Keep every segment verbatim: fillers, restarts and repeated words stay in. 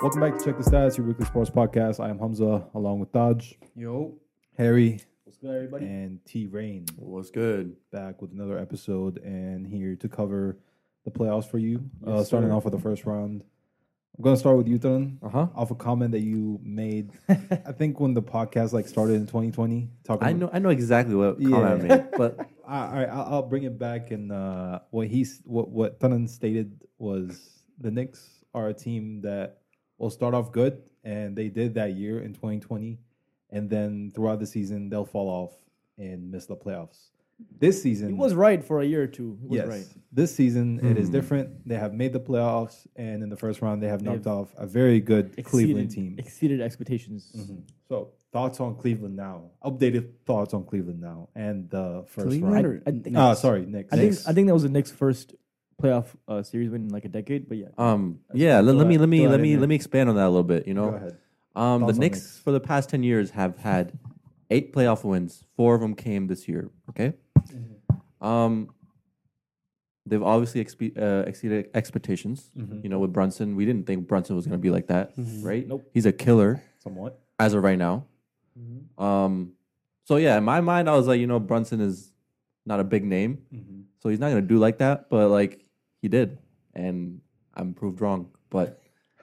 Welcome back to Check the Stats, your weekly sports podcast. I am Hamza, along with Dodge, Yo. Harry, What's good, everybody? and T Rain. What's good? Back with another episode and here to cover the playoffs for you. uh, Yes, starting sir. off with the first round. I'm going to start with you, Tan, Uh huh. off a comment that you made, I think when the podcast like started in twenty twenty. Talking I know. I know exactly what comment I Yeah. made, but I, all right, I'll, I'll bring it back. And uh, what he's what what Tanan stated was the Knicks are a team that will start off good, and they did that year in twenty twenty, and then throughout the season they'll fall off and miss the playoffs. This season, He was right for a year or two. He was yes, right. this season it is Hmm. different. They have made the playoffs, and in the first round they have They knocked have off a very good Cleveland Exceeded- team. Exceeded expectations. Mhm. So thoughts on Cleveland now? Updated thoughts on Cleveland now and the first I, Cleveland round. or- I think, Ah, sorry, Knicks. I think Knicks. I think that was the Knicks' first playoff uh, series win in like a decade. But yeah, um, That's yeah. cool. Let, Throw let me that- let me throw that let in me there. let me expand on that a little bit. You Go know, ahead. um, the Thoughts on Knicks Knicks. for the past ten years have had eight playoff wins. Four of them came this year. Okay. Um, they've obviously expe- uh, exceeded expectations. Mhm. You know, with Brunson, we didn't think Brunson was going to be like that, Mhm. right? Nope. He's a killer Somewhat. as of right now. Um, so yeah, in my mind, I was like, you know, Brunson is not a big name. Mm-hmm. So he's not gonna do like that, but like he did, and I'm proved wrong. But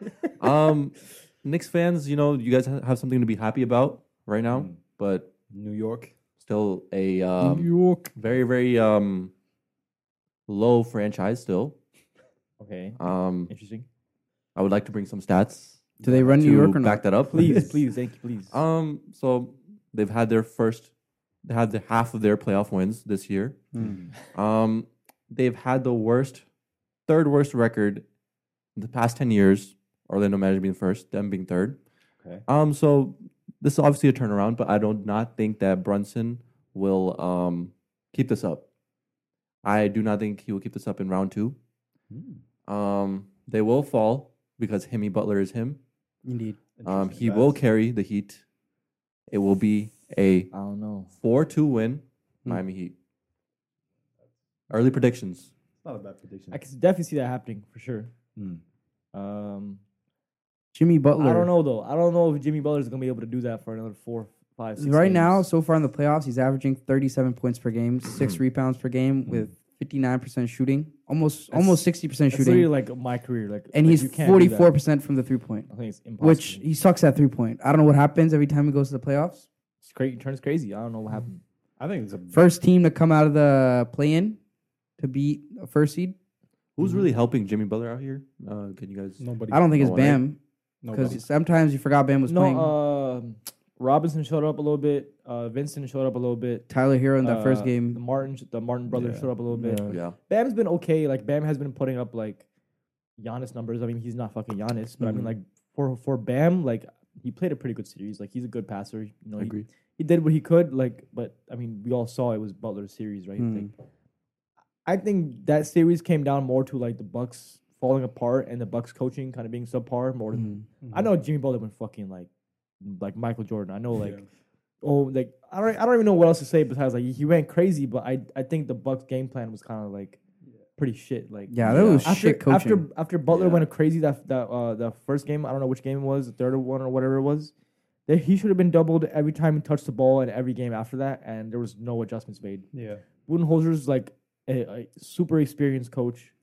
um, Knicks fans, you know, you guys ha- have something to be happy about right now, Mm. but New York. still a um, York. very very um low franchise. Still, okay, um, interesting. I would like to bring some stats Do they run to New York or back not? that up, Please, please, thank you, please. Um, so they've had their first, they had the half of their playoff wins this year. Mm. Um, they've had the worst, third worst record in the past ten years. Orlando Magic being first, them being third. Okay. Um, so this is obviously a turnaround, but I do not think that Brunson will um keep this up. I do not think he will keep this up in round two. Um, they will fall because Himmy Butler is him. Indeed. Um, he will carry the Heat. It will be a I don't know. four two win, Hmm. Miami Heat. Early predictions. Not a bad prediction. I can definitely see that happening for sure. Mm. Um, Jimmy Butler. I don't know though. I don't know if Jimmy Butler is gonna be able to do that for another four, five, six. Right games. now, so far in the playoffs, he's averaging thirty-seven points per game, six rebounds per game, with fifty-nine percent shooting, almost That's- almost sixty percent that's literally shooting, like my career. Like, and like, he's you can't do that. forty-four percent from the three point, I think it's impossible. which he sucks at three point. I don't know what happens every time he goes to the playoffs. it's crazy. Turns crazy. I don't know what happened. I think it's a First team to come out of the play-in to beat a first seed. Who's really helping Jimmy Butler out here? Uh, can you guys? nobody. I don't think it's No one, right? Bam Nobody. because sometimes you forgot Bam was No, playing. um Robinson showed up a little bit. Uh, Vincent showed up a little bit. Tyler Hero in that Uh, first The game. Martin, the Martin brothers Yeah. showed up a little bit. Yeah. Yeah. Bam's been okay. Like Bam has been putting up like Giannis numbers. I mean, he's not fucking Giannis, but I mean, Mhm. like for for Bam, like he played a pretty good series. Like he's a good passer. You know, I he, agree. he did what he could. Like, but I mean, we all saw it was Butler's series, right? Mm. Like, I think that series came down more to like the Bucks falling apart and the Bucks coaching kind of being subpar more than Mhm. I know Jimmy Butler went fucking like like Michael Jordan. I know like Yeah. oh like I don't I don't even know what else to say besides like he went crazy, but I I think the Bucks game plan was kind of like pretty shit. Like Yeah, that was after, shit coaching. after after Butler Yeah. went crazy that that uh the first game, I don't know which game it was, the third one or whatever it was. That he should have been doubled every time he touched the ball and every game after that, and there was no adjustments made. Yeah. Budenholzer's like a, a super experienced coach.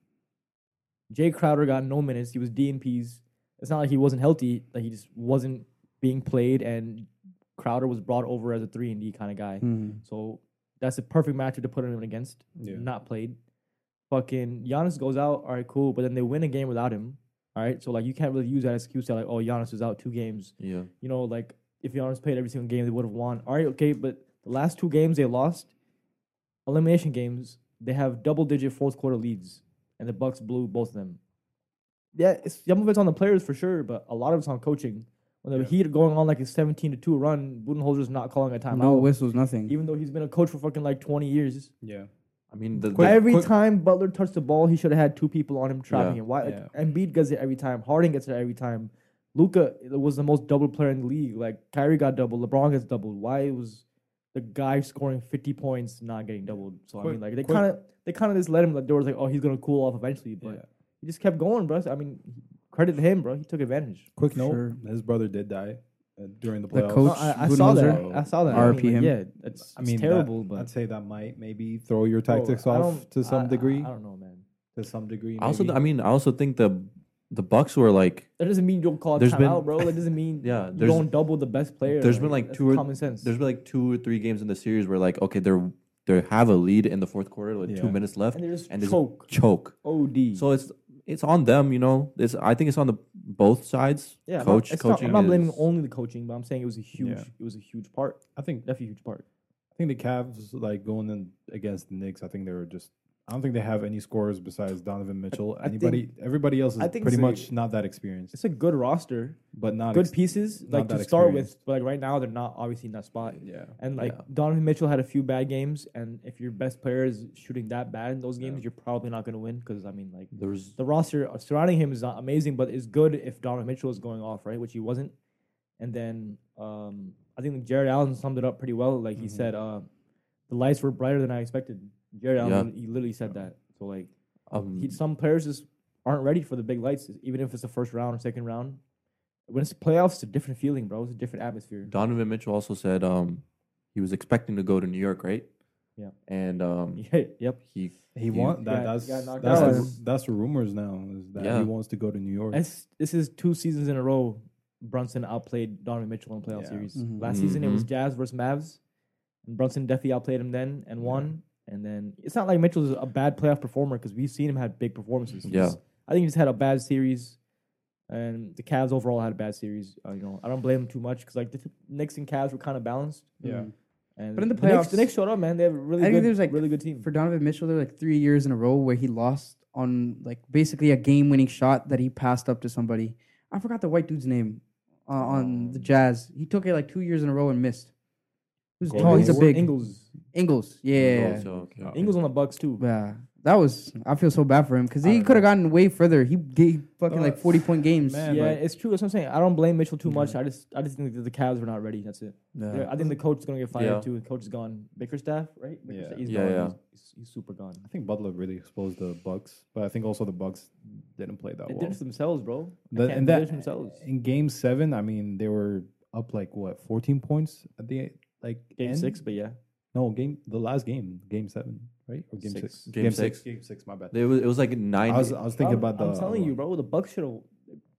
Jay Crowder got no minutes. He was D N Ps. It's not like he wasn't healthy. Like he just wasn't being played, and Crowder was brought over as a three and D kind of guy. Mhm. So that's a perfect matchup to put him against. Yeah. Not played. Fucking Giannis goes out. All right, cool. But then they win a game without him. All right, so like you can't really use that excuse that like, oh, Giannis was out two games. Yeah. You know, like if Giannis played every single game, they would have won. All right, okay, but the last two games they lost, elimination games, they have double-digit fourth quarter leads, and the Bucks blew both of them. Yeah, it's, some of it's on the players for sure, but a lot of it's on coaching. When the Yeah. Heat are going on like a seventeen to two run, Budenholzer's not calling a timeout, No whistles, nothing. even though he's been a coach for fucking like twenty years. Yeah. I mean, the, the Quick- every quick- time Butler touched the ball, he should have had two people on him trapping Yeah. him. Why? Yeah. Embiid gets it every time. Harden gets it every time. Luca was the most double player in the league. Like Kyrie got doubled, LeBron gets doubled. Why was the guy scoring fifty points not getting doubled? So I Quick- mean, like they quick- kind of they kind of just let him. Like there was like, oh, he's gonna cool off eventually, but Yeah. he just kept going, bro. I mean, credit to him, bro. He took advantage. Quick note: Sure. his brother did die uh, during the The playoffs. coach- No, I, I Who saw knows that. her? I saw that. R I I P mean, him. Yeah, it's, I mean, it's that- terrible, but I'd say that might maybe throw your bro, tactics I off don't- to some I- degree. I, I don't know, man. To some degree, I also, maybe. I mean, I also think the the Bucks were like, That doesn't mean you don't call a There's been- timeout, bro. That doesn't mean yeah, you there's don't double the best player. there's been like that's two or common sense. there's been like two or three games in the series where like, okay, they're they have a lead in the fourth quarter, with two Yeah. minutes left, and they just and there's choke. choke. O D. So it's it's on them, you know. It's I think it's on the both sides. yeah, coach, I'm not, it's not- coaching. I'm not blaming is- only the coaching, but I'm saying it was a huge. Yeah. It was a huge part. I think Definitely a huge part. I think the Cavs like going in against the Knicks. I think they were just. I don't think they have any scorers besides Donovan Mitchell. I Anybody, everybody else is I think pretty it's a- much not that experienced, It's a good roster, but not good ex- pieces not like to that start with. experienced. But like right now, they're not obviously in that spot. Yeah, And like Yeah. Donovan Mitchell had a few bad games, and if your best player is shooting that bad in those games, Yeah. you're probably not going to win. Because I mean, like There's the roster surrounding him is not amazing, but it's good if Donovan Mitchell is going off, right? Which he wasn't. And then um, I think Jared Allen summed it up pretty well. Like he Mhm. said, uh, the lights were brighter than I expected. Jared Yeah. Allen, he literally said that. So like, um, he, some players just aren't ready for the big lights, even if it's the first round or second round. When it's playoffs, it's a different feeling, bro. It's a different atmosphere. Donovan Mitchell also said um he was expecting to go to New York, right? Yeah. And um Yeah, yep. he he he- want that. got- that's got knocked that's out. the, that's the rumors now is that Yeah. he wants to go to New York. This, this is two seasons in a row. Brunson outplayed Donovan Mitchell in the playoff Yeah. series. Mhm. Last season it was Mhm. Jazz versus Mavs, and Brunson definitely outplayed him then and won. And then it's not like Mitchell's a bad playoff performer because we've seen him have big performances. He's- Yeah. I think he just had a bad series, and the Cavs overall had a bad series. Uh, you know, I don't blame him too much because like the t- Knicks and Cavs were kind of balanced. yeah, And But in the Knicks, playoffs- the Knicks showed up, man. They have a really I think good, there's, like, really good team. For Donovan Mitchell, there were like three years in a row where he lost on like basically a game-winning shot that he passed up to somebody. I forgot the white dude's name uh, on the Jazz. He took it like two years in a row and missed. Who's Gordon tall? He's a Hayward? big Ingles, Ingles. Yeah, also, okay. Oh. Ingles on the Bucks too. yeah. That was. I feel so bad for him because I he don't could have know. gotten way further. He gave fucking No, like forty point games. man, yeah, like- it's true. That's what I'm saying. I don't blame Mitchell too much. Yeah. I just, I just think that the Cavs were not ready. That's it. Yeah. Yeah, I think the coach is gonna get fired Yeah. too. The coach is gone. Bickerstaff, right? Yeah. Bickerstaff, he's Yeah, gone. yeah. He's, he's super gone. I think Butler really exposed the Bucks, but I think also the Bucks didn't play that They well. did it themselves, bro. The- They and did that it themselves. in Game Seven, I mean, they were up like what fourteen points at the like Game end? six, but yeah, No, game the last game, Game Seven, right? Or Game Six. Six? Game six. Game Six. My bad. It was it was like nine. I was I was thinking I'm, about the. I'm telling you, bro. The Bucks should have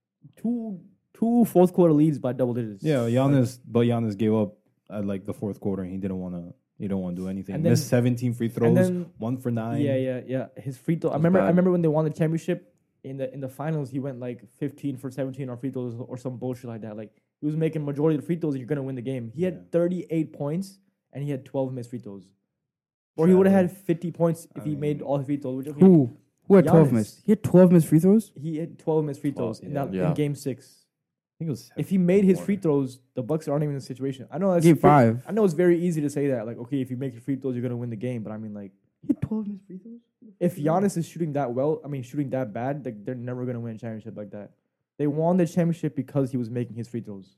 two two fourth quarter leads by double digits. Yeah, Giannis, but Giannis gave up at like the fourth quarter, and he didn't want to. He didn't want to do anything. And then- Missed seventeen free throws, and then one for nine. yeah, yeah, yeah. His free throw. I was remember. I bad. remember when they won the championship in the in the finals. He went like fifteen for seventeen on free throws or some bullshit like that. Like he was making majority of the free throws, and you're gonna win the game. He Yeah. had thirty-eight points, and he had twelve missed free throws. Or he would have had fifty points if I he made mean- all the free throws. Which, okay, Who? Who had twelve Giannis. missed? He had twelve missed free throws. He had twelve missed free twelve, throws in, yeah. that, Yeah. in game six. I think it was. If he made his more. free throws, the Bucks aren't even in the situation. I know that's Game ve- five. I know it's very easy to say that, like, okay, if you make your free throws, you're gonna win the game. But I mean, like, He had twelve missed free throws. if Giannis is shooting that well, I mean, shooting that bad, like, they're never gonna win a championship like that. They won the championship because he was making his free throws.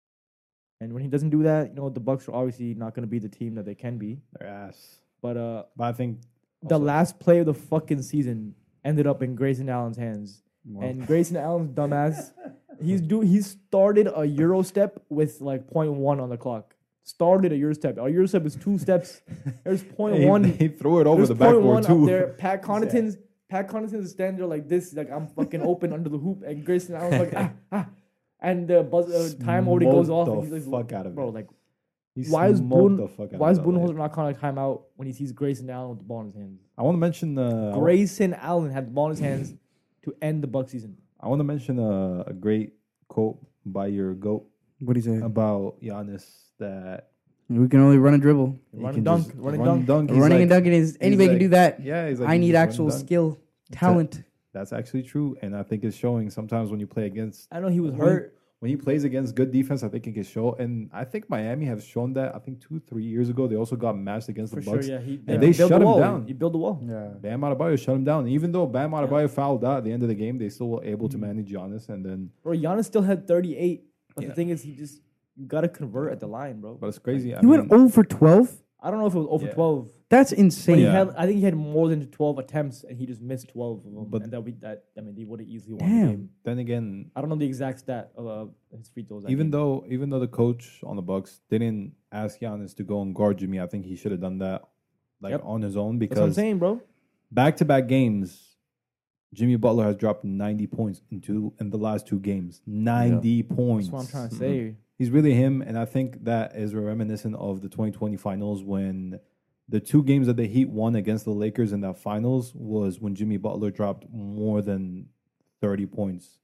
And when he doesn't do that, you know, the Bucks are obviously not gonna be the team that they can be. Their ass. But uh, But I think the also- last play of the fucking season ended up in Grayson Allen's hands. well, And Grayson Allen's dumbass, he's do he started a Euro step with like point one on the clock. Started a Euro step. A Euro step is two steps. There's point he, one. he threw it over There's the point backboard one too. up there. Pat Connaughton's Pat Connaughton's standing there like this, like I'm fucking open under the hoop, and Grayson Allen's like ah ah, and the buzz uh, time already goes off. Smoked And the he's like, fuck out of bro, it. like He why is smoked Boone- the fuck out why of is that Budenholzer light. not calling a timeout when he sees Grayson Allen with the ball in his hands? I want to mention. Uh, I wa- Grayson Allen had the ball in his hands to end the Buck season. I want to mention a, a great quote by your goat What do you say? about Giannis that We can only run and dribble. he Run can and dunk, just run and run dunk. He's Running like- and dunking is anybody like- can do that. Yeah, he's like, I he need just run and actual dunk. skill, talent. That's actually true, and I think it's showing sometimes when you play against I know he was When- hurt. when he plays against good defense. I think it can show, and I think Miami has shown that. I think two, three years ago they also got matched against For the sure, Bucks. yeah. He, And he they built shut the him wall. down. He built the wall. Yeah. Bam Adebayo shut him down. Even though Bam Adebayo fouled out at the end of the game, they still were able Mm-hmm. to manage Giannis. And then, Bro, Giannis still had thirty-eight. But Yeah. the thing is, he just, you got to convert at the line, bro. but it's crazy. I He mean, went zero for twelve I don't know if it was over Yeah. twelve. That's But insane. he Yeah. had, I think he had more than twelve attempts, and he just missed twelve of them. But- and that we that I mean, he would have easily won the Damn. game. Then again, I don't know the exact stat of uh, his free throws. that even game. though even though the coach on the Bucks didn't ask Giannis to go and guard Jimmy, I think he should have done that like Yep. on his own that's what I'm because saying, bro. back to back games, Jimmy Butler has dropped ninety points in two in the last two games. Ninety points. That's what I'm trying to say. He's really him, and I think that is reminiscent of the twenty twenty finals when the two games that the Heat won against the Lakers in that finals was when Jimmy Butler dropped more than thirty points.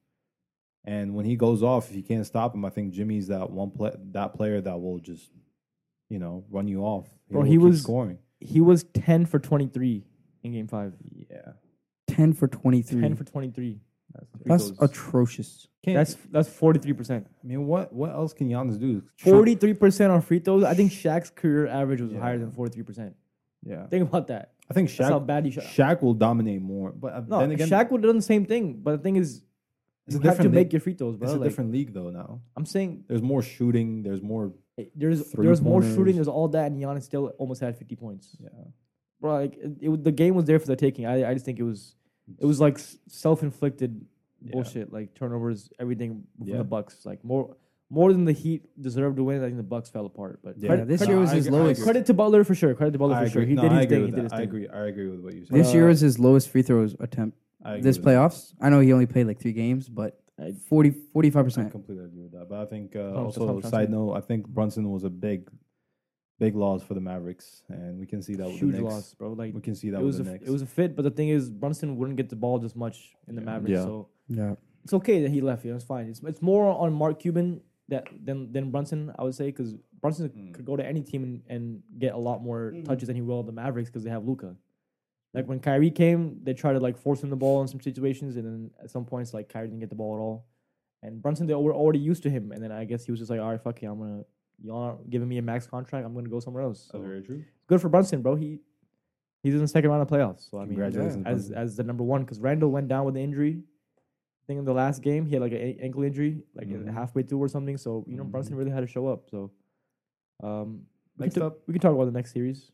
And when he goes off, if you can't stop him, I think Jimmy's that one play, that player that will just, you know, run you off. Bro, will he keep was- scoring. He was ten for twenty-three in game five. Yeah, ten for twenty-three. ten for twenty-three. that's, Free That's throws. atrocious. can't, That's that's forty-three percent. I mean, what what else can Giannis do? Forty-three percent on free throws. I think Shaq's career average was Yeah. higher than forty-three percent. Yeah, Think about that. I think That's how Shaq bad he shot. Shaq will dominate more. But uh, No, then again, Shaq would have done the same thing. But the thing is, it's you a have to different make league. your free throws, bro. It's a Like, different league though now. I'm saying There's more shooting. There's more. there's Three there's more pointers. shooting. There's all that, and Giannis still almost had fifty points. Yeah. Bro, like it, it, was- the game was there for the taking. I I just think it was it was like self inflicted Yeah. bullshit, like turnovers, everything from Yeah. the Bucks. Like more more than the Heat deserved to win. I think the Bucks fell apart. But Yeah, credit, this credit, year was I his agree- I lowest. agree. credit to Butler for sure. Credit to Butler I for sure. agree. He No, did I his agree thing. with He did that. his I thing. agree. I agree with what you said. This Uh, year was his lowest free throws attempt. I agree This with that. playoffs. I know he only played like three games, but I- forty, forty-five I percent. completely agree with that. But I think uh, that's what I'm also trying to side say. note, I think Brunson was a big, big loss for the Mavericks, and we can see that with Huge the Knicks. loss, bro. Like We can see that it with was the a, Knicks. it was a fit, but the thing is, Brunson wouldn't get the ball this much in the Yeah. Mavericks, Yeah. so Yeah. it's okay that he left. You know, it's fine. It's it's more on Mark Cuban that than than Brunson, I would say, because Brunson Mm. could go to any team and, and get a lot more Mm. touches than he will at the Mavericks because they have Luca. Like when Kyrie came, they tried to like force him the ball in some situations, and then at some points like Kyrie didn't get the ball at all. And Brunson, they were already used to him, and then I guess he was just like, all right, fuck it, I'm gonna y'all aren't giving me a max contract, I'm gonna go somewhere else. So That's very true. good for Brunson, bro. He he's in the second round of playoffs. So I mean, Congratulations, as Brunson. as the number one, because Randall went down with the injury. I think in the last game he had like an ankle injury, like Mhm. halfway through or something. So you know Mhm. Brunson really had to show up. So um, we Next can, up, we can talk about the next series.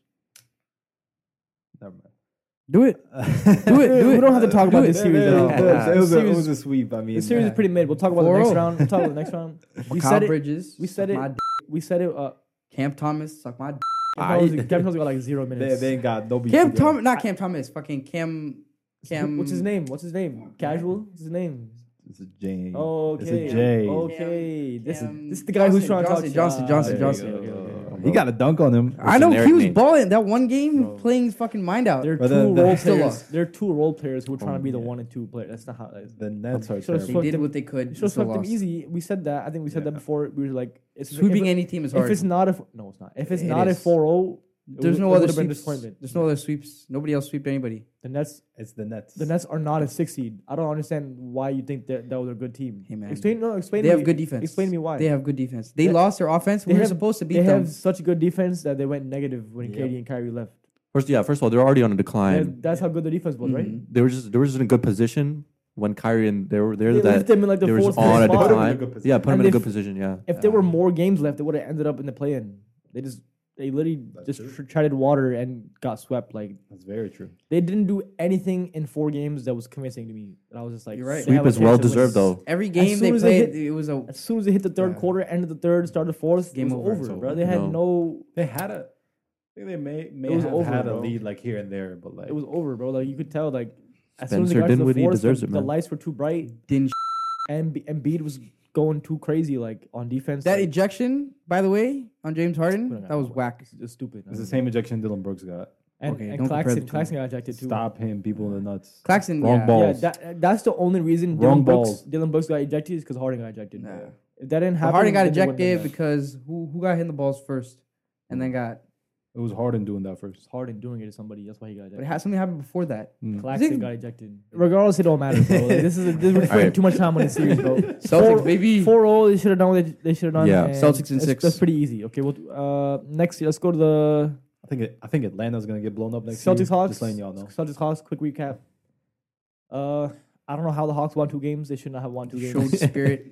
never mind. Do it. do Do it, do we it. don't have to talk Do about it. this series at all. It was, it was a, it Series- was a sweep. I mean, The series is uh, pretty mid. We'll talk about the next four oh. round. We'll talk about the next round. We Mikal said it. Bridges. We said suck it. my d- We said it. Uh, Cam Thomas. Suck my. d- Kevin Thomas- Kevin Thomas got like zero They, minutes. they ain't got no beef. Cam together. Thomas. Not Cam Thomas. Fucking Cam. Cam. What's his name? What's his name? Casual. What's his name? It's a J. Okay. It's a J. Okay. This, Cam- this is the guy who's Johnson, trying to talk Johnson, shit. Johnson, Ah, Johnson, okay, There you okay, go. okay, okay. He got a dunk on him. I know generic he was name. balling that one game, Bro. playing his fucking mind out. There are But two then the- role Still players. lost. There are two role players who are trying to be the Yeah. one and two player. That's not how. That is. The Nets are Should've terrible. They swept did them- what they could. Should have still swept them lost. easy. We said that. I think we said that Yeah. before. We were like, it's Sweeping if, any team is if hard. it's not a no, it's not. If it's It not a is. four zero, There's no other been sweeps. disappointment. There's no other sweeps. Nobody else sweeped anybody. The Nets, It's the Nets. the Nets are not a six seed. I don't understand why you think that that was a good team. Hey, man. Explain no, explain. They to have me, good defense. Explain to me why. They have good defense. They They- lost their offense. they We were have- supposed to beat They them. have such good defense that they went negative when Yep. K D and Kyrie left. First, yeah. First of all, they're already on a That- decline. that's how good the defense was, right? Mhm. They were just they were just in a good position when Kyrie and they were they're They that left them in like the they were fourth just on a spot. Put 'em in a decline. good position. Yeah, put them And in a if- good position. Yeah. If there were Um, more games left, they would have ended up in the play-in. They just they literally That's just true. tr- treaded water and got swept. Like That's very true. they didn't do anything in four games that was convincing to me. And I was just like, You're right. they Sweep have a is well chance to win deserved this. though. Every game soon they as they played, hit- it was a As soon as they hit the third Yeah. quarter, end of the third, start the fourth, Game it was over. over, It's bro. over. They had No. no. They had a. I think they may may It was have over, had bro. a lead like here and there, but like It was over, bro. Like you could tell, like as soon as they Spencer got to the Dinwiddie fourth, deserves the, it, the man. lights were too bright, didn't. and B- Embiid was going too crazy, like on defense. That like, ejection, by the way, on James Harden, that was whack. It's just stupid. it's the same ejection Dylan Brooks got. And, Okay, and don't compare Claxton, the two. Claxton got ejected too. Stop him, people in the nuts. Claxton, Wrong yeah. ball. Yeah, Balls. that, that's the only reason Wrong Dylan Brooks, balls. Dylan Brooks got ejected is because Harden got ejected. Nah. If that didn't But happen, Harden got then they wouldn't have ejected done that. because who who got hit in the balls first, and then got. It was Harden doing that first. It's Harden doing it to somebody. That's why he got But it ejected. had something happened before that. Mm. Claxton think- got ejected. Regardless, it don't matter, bro. Like, this is a, this, we're spending Alright. too much time on this series, bro. Celtics, baby. Four zero. They should have done what they, they should have done. Yeah. and Celtics in that's- six. That's pretty easy. Okay, well, uh, next let's go to the I think it, I think Atlanta's gonna get blown up next Celtics year. Hawks. Just letting y'all know. Celtics Hawks. Quick recap. Uh, I don't know how the Hawks won two games. They should not have won two games. Showed spirit.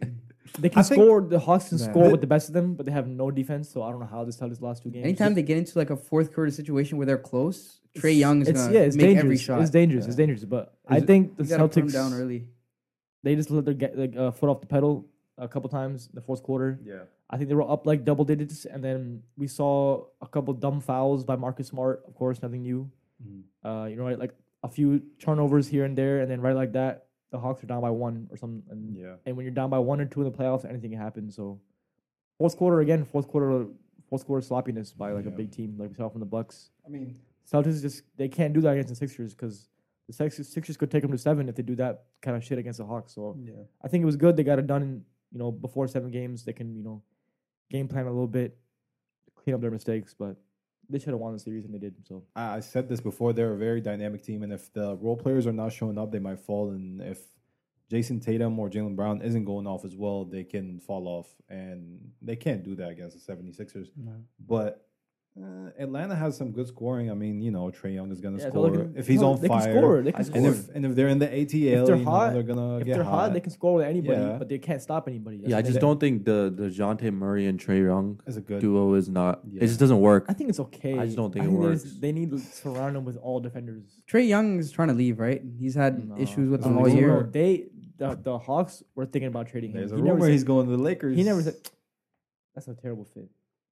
They can I think- score. The Hawks can Yeah. score with the best of them, but they have no defense. So I don't know how this how this last two games. Anytime they get into like a fourth quarter situation where they're close, Trey Young is it's, gonna yeah, it's make dangerous. every shot. It's dangerous. Yeah. It's dangerous. But I Is it- think the You gotta put him Celtics down early. they just let their get like uh, foot off the pedal a couple times in the fourth quarter. Yeah. I think they were up like double digits, and then we saw a couple dumb fouls by Marcus Smart. Of course, nothing new. Mhm. Uh, you know, right, like a few turnovers here and there, and then right like that, the Hawks are down by one or something. And Yeah. and when you're down by one or two in the playoffs, anything can happen. So fourth quarter again, fourth quarter, fourth quarter sloppiness by like a Yeah. big team like we saw from the Bucks. I mean, Celtics just they can't do that against the Sixers because the Sixers, Sixers could take them to seven if they do that kind of shit against the Hawks. So yeah. I think it was good they got it done. In, you know, before seven games, they can you know game plan a little bit, clean up their mistakes, but they should have won the series and they did. So I I said this before. They're a very dynamic team, and if the role players are not showing up, they might fall. And if Jason Tatum or Jaylen Brown isn't going off as well, they can fall off, and they can't do that against the 76ers. But uh, Atlanta has some good scoring. I mean, you know, Trey Young is going to Yeah, so score they can- if he's no, on they fire. can score. They can And score. if and if they're in the A T L, If they're you know, hot- they're gonna if get they're hot. hot, they can score with anybody, Yeah. but they can't stop anybody. That's Yeah, I the just thing. don't think the the Dejounte Murray and Trey Young It's a good. duo is not. Yeah. It just doesn't work. I think it's okay. I just don't think it there's- works. They need to surround them with all defenders. Trey Young is trying to leave, right? He's had No. issues with There's them a all rumor. year. They the the Hawks were thinking about trading him. There's a He never rumor said- he's going to the Lakers. He never said that's a terrible fit.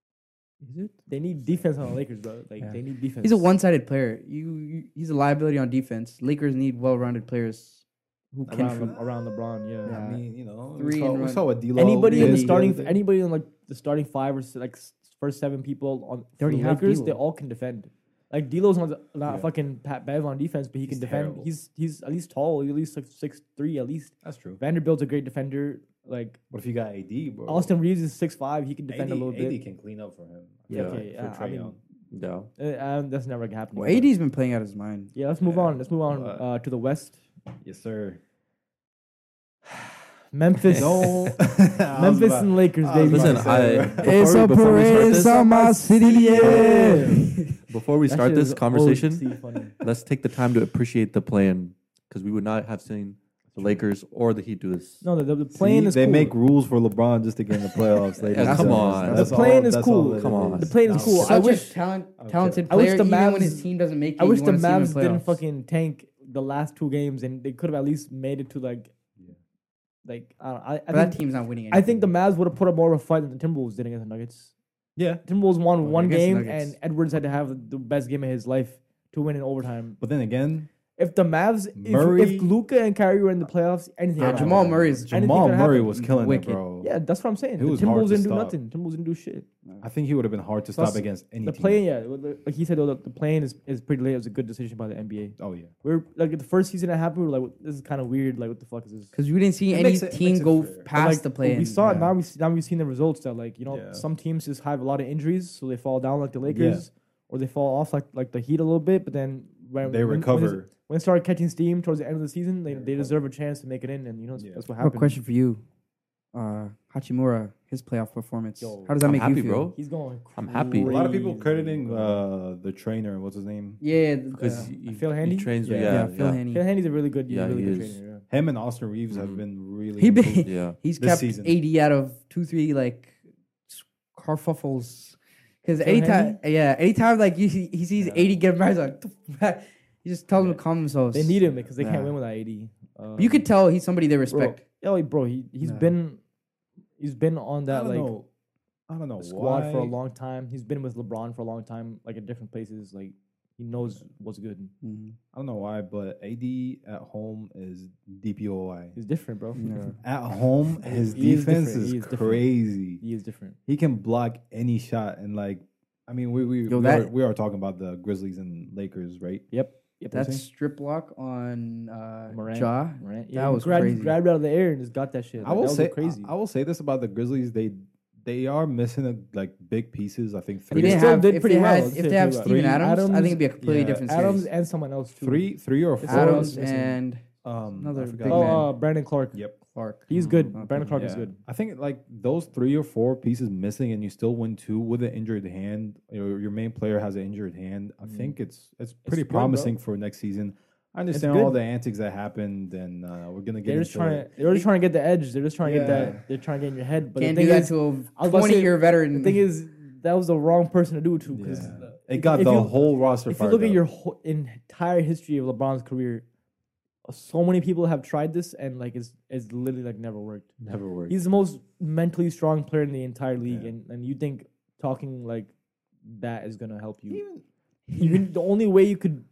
Is it? They need defense on the Lakers, bro. Like Yeah. they need defense. He's a one-sided player. You, you he's a liability on defense. Lakers need well-rounded players who can. around, Le- around LeBron. Yeah. Yeah. I mean, you know, Three we saw, and we run. saw what D'Lo Anybody in did the starting, other day. anybody in like the starting five or s- like s- first seven people on They already for the have Lakers, D'Lo. they all can defend. Like D'Lo's not, not Yeah. fucking Pat Bev on defense, but he can He's defend. terrible. He's he's at least tall, at least like six three at least. That's true. Vanderbilt's a great defender. Like What if you got A D, bro? Austin Reeves is six five. He can defend A D, a little A D bit. can clean up for him. Yeah. Okay, for yeah, I Trey mean, Young. Yeah. Uh, um, that's never gonna happen. Well, but- A D's been playing out his mind. Yeah, let's move Yeah. on. Let's move on But- uh, to the West. Yes, sir. Memphis, No, Memphis and Lakers, I baby. was Listen, about to I say, before, It's we, a before we start parade, this, summer city, yeah. before we That start shit this is conversation, O C funny. let's take the time to appreciate the plan because we would not have seen the Lakers or the Heat do this. No, the, the, the plane See, is they cool. make rules for LeBron just to get in the playoffs. ladies Yeah, and come gentlemen. on. That's The plane all- is that's cool. all it Come on. The plane is Now, cool. Such I a wish talent, Okay. talented I wish player. the even when Mavs- his team doesn't make it, I wish you the wanna see him in Mavs didn't playoffs. fucking tank the last two games, and they could have at least made it to like, Yeah. like I don't. I, I But that think team's not winning. I think the anything. Mavs would have put up more of a fight than the Timberwolves did against the Nuggets. Yeah, Timberwolves won Okay, one against the game, Nuggets. and Edwards had to have the best game of his life to win in overtime. but then again, If the Mavs, Murray- if, if Luca and Kyrie were in the playoffs, anything. Yeah, could Jamal happen. Murray is Anything Jamal could Murray happen. was killing Wicked. it, bro. Yeah, that's what I'm saying. It The was hard Timberwolves to didn't do stop. nothing. Timberwolves didn't do shit. I think he would have been hard to Plus, stop against any The team. play, yeah, like he said, though, the, the playing is, is pretty late. It was a good decision by the N B A. Oh yeah, We're like the first season that happened. We were like, this is kind of weird. Like, what the fuck is this? because we didn't see It any makes it- it team makes it go fair. But, past like, the play. We saw it yeah. now. We now we've seen the results that like you know Yeah. some teams just have a lot of injuries, so they fall down like the Lakers, or they fall off like like the Heat a little bit. But then when they when, recover. when, when they started catching steam towards the end of the season, they, They they recover. deserve a chance to make it in, and you know Yeah. that's what I have a happened. question for you, uh, Hachimura. His playoff performance. Yo. How does that I'm make happy, you feel? bro. He's going. I'm happy. A lot of people crazy, crediting bro. uh, the trainer. What's his name? Yeah, Because Yeah. he, Phil he Handy? trains. Yeah. Yeah, yeah, yeah, Phil Haney. Phil Handy's a really good, Yeah, really he good is. trainer. Yeah. Him and Austin Reeves have Mhm. been really. He improved. been, yeah. he's This kept season. eighty out of two, three like carfuffles. Because Phil anytime, yeah, anytime like you see, he sees Yeah. eighty get married, he's like he just tells them to calm themselves. They need him because they Yeah. can't win without A D. Um, You could tell he's somebody they respect. Bro, yeah, like, bro, he he's Yeah. been he's been on I that don't like know. I don't know squad why. for a long time. He's been with LeBron for a long time, like at different places. Like he knows what's good. Mhm. I don't know why, but A D at home is D P O I. He's different, bro. Yeah. At home, his He is defense different. is, He is different. crazy. He is different. He can block any shot, and like, I mean, we we Yo, we, that- are, we are talking about the Grizzlies and Lakers, right? Yep. Yep. That Pussy? strip block on uh, Morant. Ja. Right. That Yeah, he was grabbed, crazy. grabbed it out of the air and just got that shit. I Like, will that was say crazy. I, I will say this about the Grizzlies: they they are missing a, like big pieces. I think If three, they still have, did if pretty they, well. had, They if did they have pretty well. Steven Three- Adams, I Adams- think it'd be a completely yeah, different Adams series. and someone else too. three, three or four. Adams missing. and um, another I forgot big Oh, his name. man. uh, Brandon Clark. Yep. Clark. He's Mhm. good. Okay. Brandon Clark is Yeah. good. I think like those three or four pieces missing, and you still win two with an injured hand. Your, your main player has an injured hand. I Mhm. think it's it's pretty good, bro. promising for next season. I understand good. all the antics that happened, and uh, we're gonna get They're just into trying it. to. They're just trying to get the edge. They're just trying to get Yeah. that. They're trying to get in your head. But Can't the do thing that is, to I a was about to twenty say, year veteran. the thing is, that was the wrong person to do it to. Because Yeah. It got if the you- whole roster. if you fired look at up. your whole, entire history of LeBron's career, so many people have tried this and like it's it's literally like never worked. Never worked. He's the most mentally strong player in the entire league, Yeah. and, and you think talking like that is gonna help you? Even- You can, the only way you could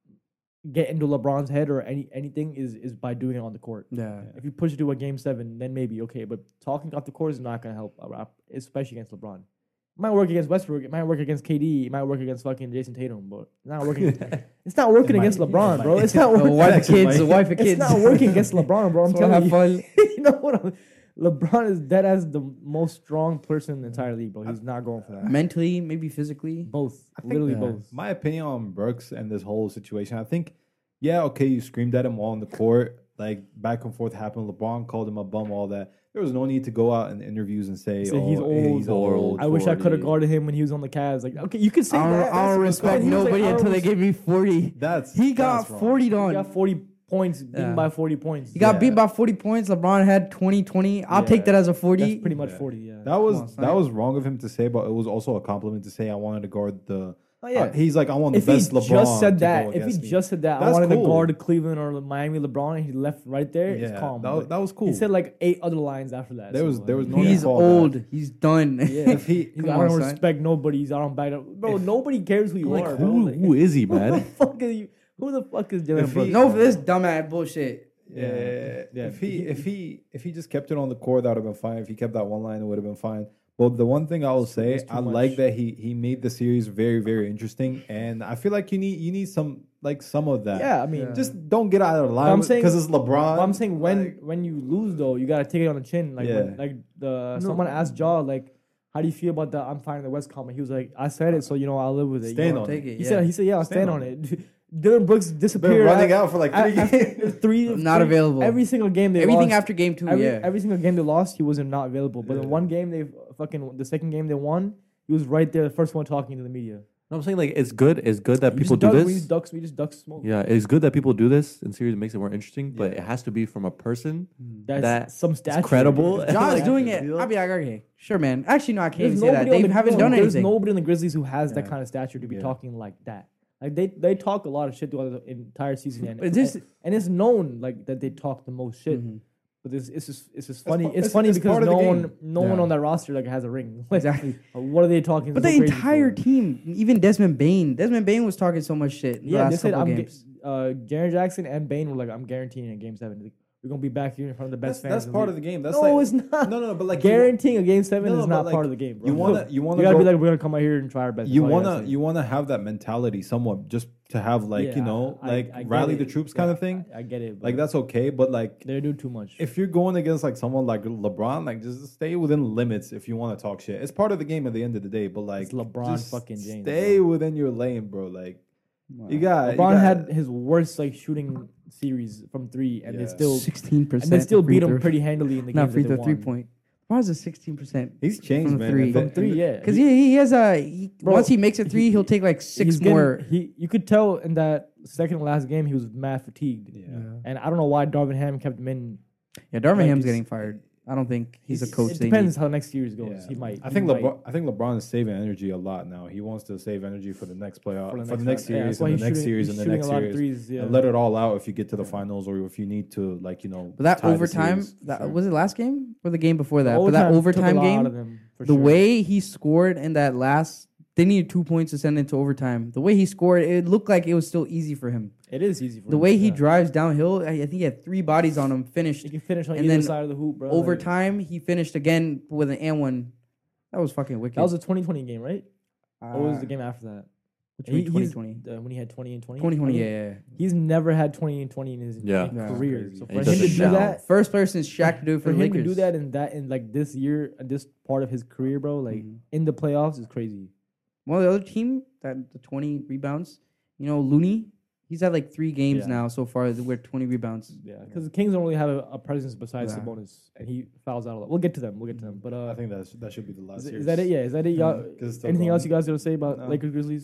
get into LeBron's head or any anything is is by doing it on the court. yeah. If you push it to a game seven, then maybe okay, but talking off the court is not gonna help, uh, especially against LeBron. It might work against Westbrook. It might work against K D. It might work against fucking Jason Tatum, but it's not working. It's not working It might. against LeBron, It bro. might. It's not The working. wife of Actually, kids, the like- wife of kids. It's not working against LeBron, bro. I'm Just wanna telling have you. fun. You know what? I'm, LeBron is dead as the most strong person in the entire league, bro. He's not going for that. Mentally, maybe physically. Both, I think- literally yeah. both. My opinion on Brooks and this whole situation, I think, yeah, okay, you screamed at him all on the court, like back and forth happened. LeBron called him a bum, all that. There was no need to go out in interviews and say, Say oh, he's hey, old. he's Or old. I wish I could have forty. guarded him when he was on the Cavs. Like, okay, you could say I don't, that. I don't That's- respect he was like, nobody I don't until they res- give me forty. That's He got that's wrong. forty He on. got forty points, beaten Yeah. by forty points. He got Yeah. beat by forty points. LeBron had twenty twenty. I'll Yeah. take that as a forty. That's pretty much Yeah. forty. Yeah. That was Come on, son. that was wrong of him to say, but it was also a compliment to say I wanted to guard the. Oh, yeah. uh, he's like I want the if he best LeBron. just said to go that, if he against me. just said that, I That's wanted cool. to guard Cleveland or Miami LeBron, and he left right there. yeah, It's calm. that, but that was cool. He said like eight other lines after that. There was- so, there was like, no He's call that. old. He's done. Yeah. if he He's Come like, I don't on, son. respect nobody. He's I don't back up. Bro, If- nobody cares who you Like are. Bro. who? Like, Who is he, who the man? fuck is you? Who the fuck is Dylan If he- Brooks? No, for this dumbass bullshit. Yeah, Yeah. if he if he if he just kept it on the court, that would have been fine. If he kept that one line, it would have been fine. But the one thing I will say, It's too I much. like that he he made the series very very interesting, and I feel like you need you need some like some of that. Yeah, I mean, Yeah. just don't get out of line. I'm saying- because it's LeBron. But I'm saying when like, when you lose though, you gotta take it on the chin. Like when, Yeah. like the someone asked Jaw like, how do you feel about the I'm fine in the West comment? He was like, I said it, so you know I'll live with it. You Stand know? on Take it. it. He yeah. said he said yeah I'll stand, Stand on on it. Dylan Brooks been disappeared running a- out for like a- three after games. three Not three- available. Every single game they Everything lost, after game two. every, yeah. every single game they lost, he wasn't not available. But in Yeah. one game they fucking the second game they won, he was right there, the first one talking to the media. I'm saying like it's good. It's good that We people just do duck- We this. just ducks. We just ducks smoke. Yeah, it's good that people do this in series. It makes it more interesting, but Yeah. it has to be from a person That's that some statue. credible. John's Like, doing it. deal. I'll be like, okay, sure, man. Actually, no, I can't There's even say that. nobody They on the- haven't no, done There's anything. nobody in the Grizzlies who has that Yeah. kind of stature to be Yeah. talking like that. Like they they talk a lot of shit throughout the entire season, and, But this- and, and it's known like that they talk the most shit. Mhm. But it's it's just it's just funny. pa- It's, it's- funny it's because part of the no game. one no one Yeah. on that roster like has a ring. Like, Exactly. what are they talking? But so the crazy entire for? team, even Desmond Bain, Desmond Bain was talking so much shit. In the Yeah, last they said couple I'm. games. Ga- uh, Jaren Jackson and Bain were like, I'm guaranteeing in Game Seven. Like, we're gonna be back here in front of the That's, best fans. that's in part the of the game. That's no, like it's not. no no no. But like you- Guaranteeing a Game Seven No, is no, not but, part like, of the game. Bro. you wanna you You wanna gotta go, be like, we're gonna come out here and try our best. you That's all wanna gotta say. you wanna have that mentality somewhat just to have like Yeah, you know I- like I get rally it. the troops Yeah, kind of thing. I, I get it. Like but that's okay, but like they do too much. if you're going against like someone like LeBron, like just stay within limits if you want to talk shit. It's part of the game at the end of the day, but like It's LeBron just fucking James, Stay bro. within your lane, bro. Like you got you LeBron got- had his worst like shooting series from three, and they Yeah. still sixteen percent. and they still beat him pretty handily in the Not games free that they throw, three won. point. Why is it sixteen percent? He's changed, from man. three. And From the- three, and the- yeah. Because he, he has a he, Bro, once he makes a three, he'll take like six He's getting- more. He, you could tell in that second to last game he was mad fatigued, Yeah. and I don't know why Darvin Ham kept him in. Yeah, Darvin Like, Ham's he's- getting fired. I don't think he's a he's- coach. It they depends need. how next series goes. Yeah. He might. I he think might. LeBron. I think LeBron is saving energy a lot now. He wants to save energy for the next playoff, for the next, round. Yeah, series, that's why and the he's next shooting- series, he's and the shooting next a lot of series, threes, yeah. and let it all out if you get to the finals or if you need to, like you know. But that tie the overtime, series. that Sure. was it last game or the game before The that? But that took a overtime lot game, out of him, for the sure. way he scored in that last, they needed two points to send it to overtime. The way he scored, it looked like it was still easy for him. it is easy for The him, way he yeah. drives downhill, I, I think he had three bodies on him. Finished he can finish on and either then side of the hoop, bro. Like, overtime. He finished again with an and one. That was fucking wicked. that was a twenty twenty game, right? uh, Or was the game after that? Which He- one? he's- twenty twenty. Uh, when he had twenty and twenty. twenty twenty, I mean, yeah, yeah. He's never had twenty and twenty in his Yeah. in Yeah. career. Crazy. So And for he him to doesn't do shout. that, First person is Shaq to do it for, for the him Lakers. to do that in that in like this year, uh, this part of his career, bro, like Mhm. in the playoffs is crazy. Well, the other team that the twenty rebounds, you know, Looney, he's had like three games Yeah. now so far with twenty rebounds. Yeah, because the Kings don't really have a, a presence besides Yeah. Sabonis, and he fouls out a lot. We'll get to them. We'll get to them. But uh, I think that's that should be the last is, series. is that it? Yeah, is that it? Y'all, Yeah, 'cause it's still anything going. else you guys gonna say about No. Lakers Grizzlies?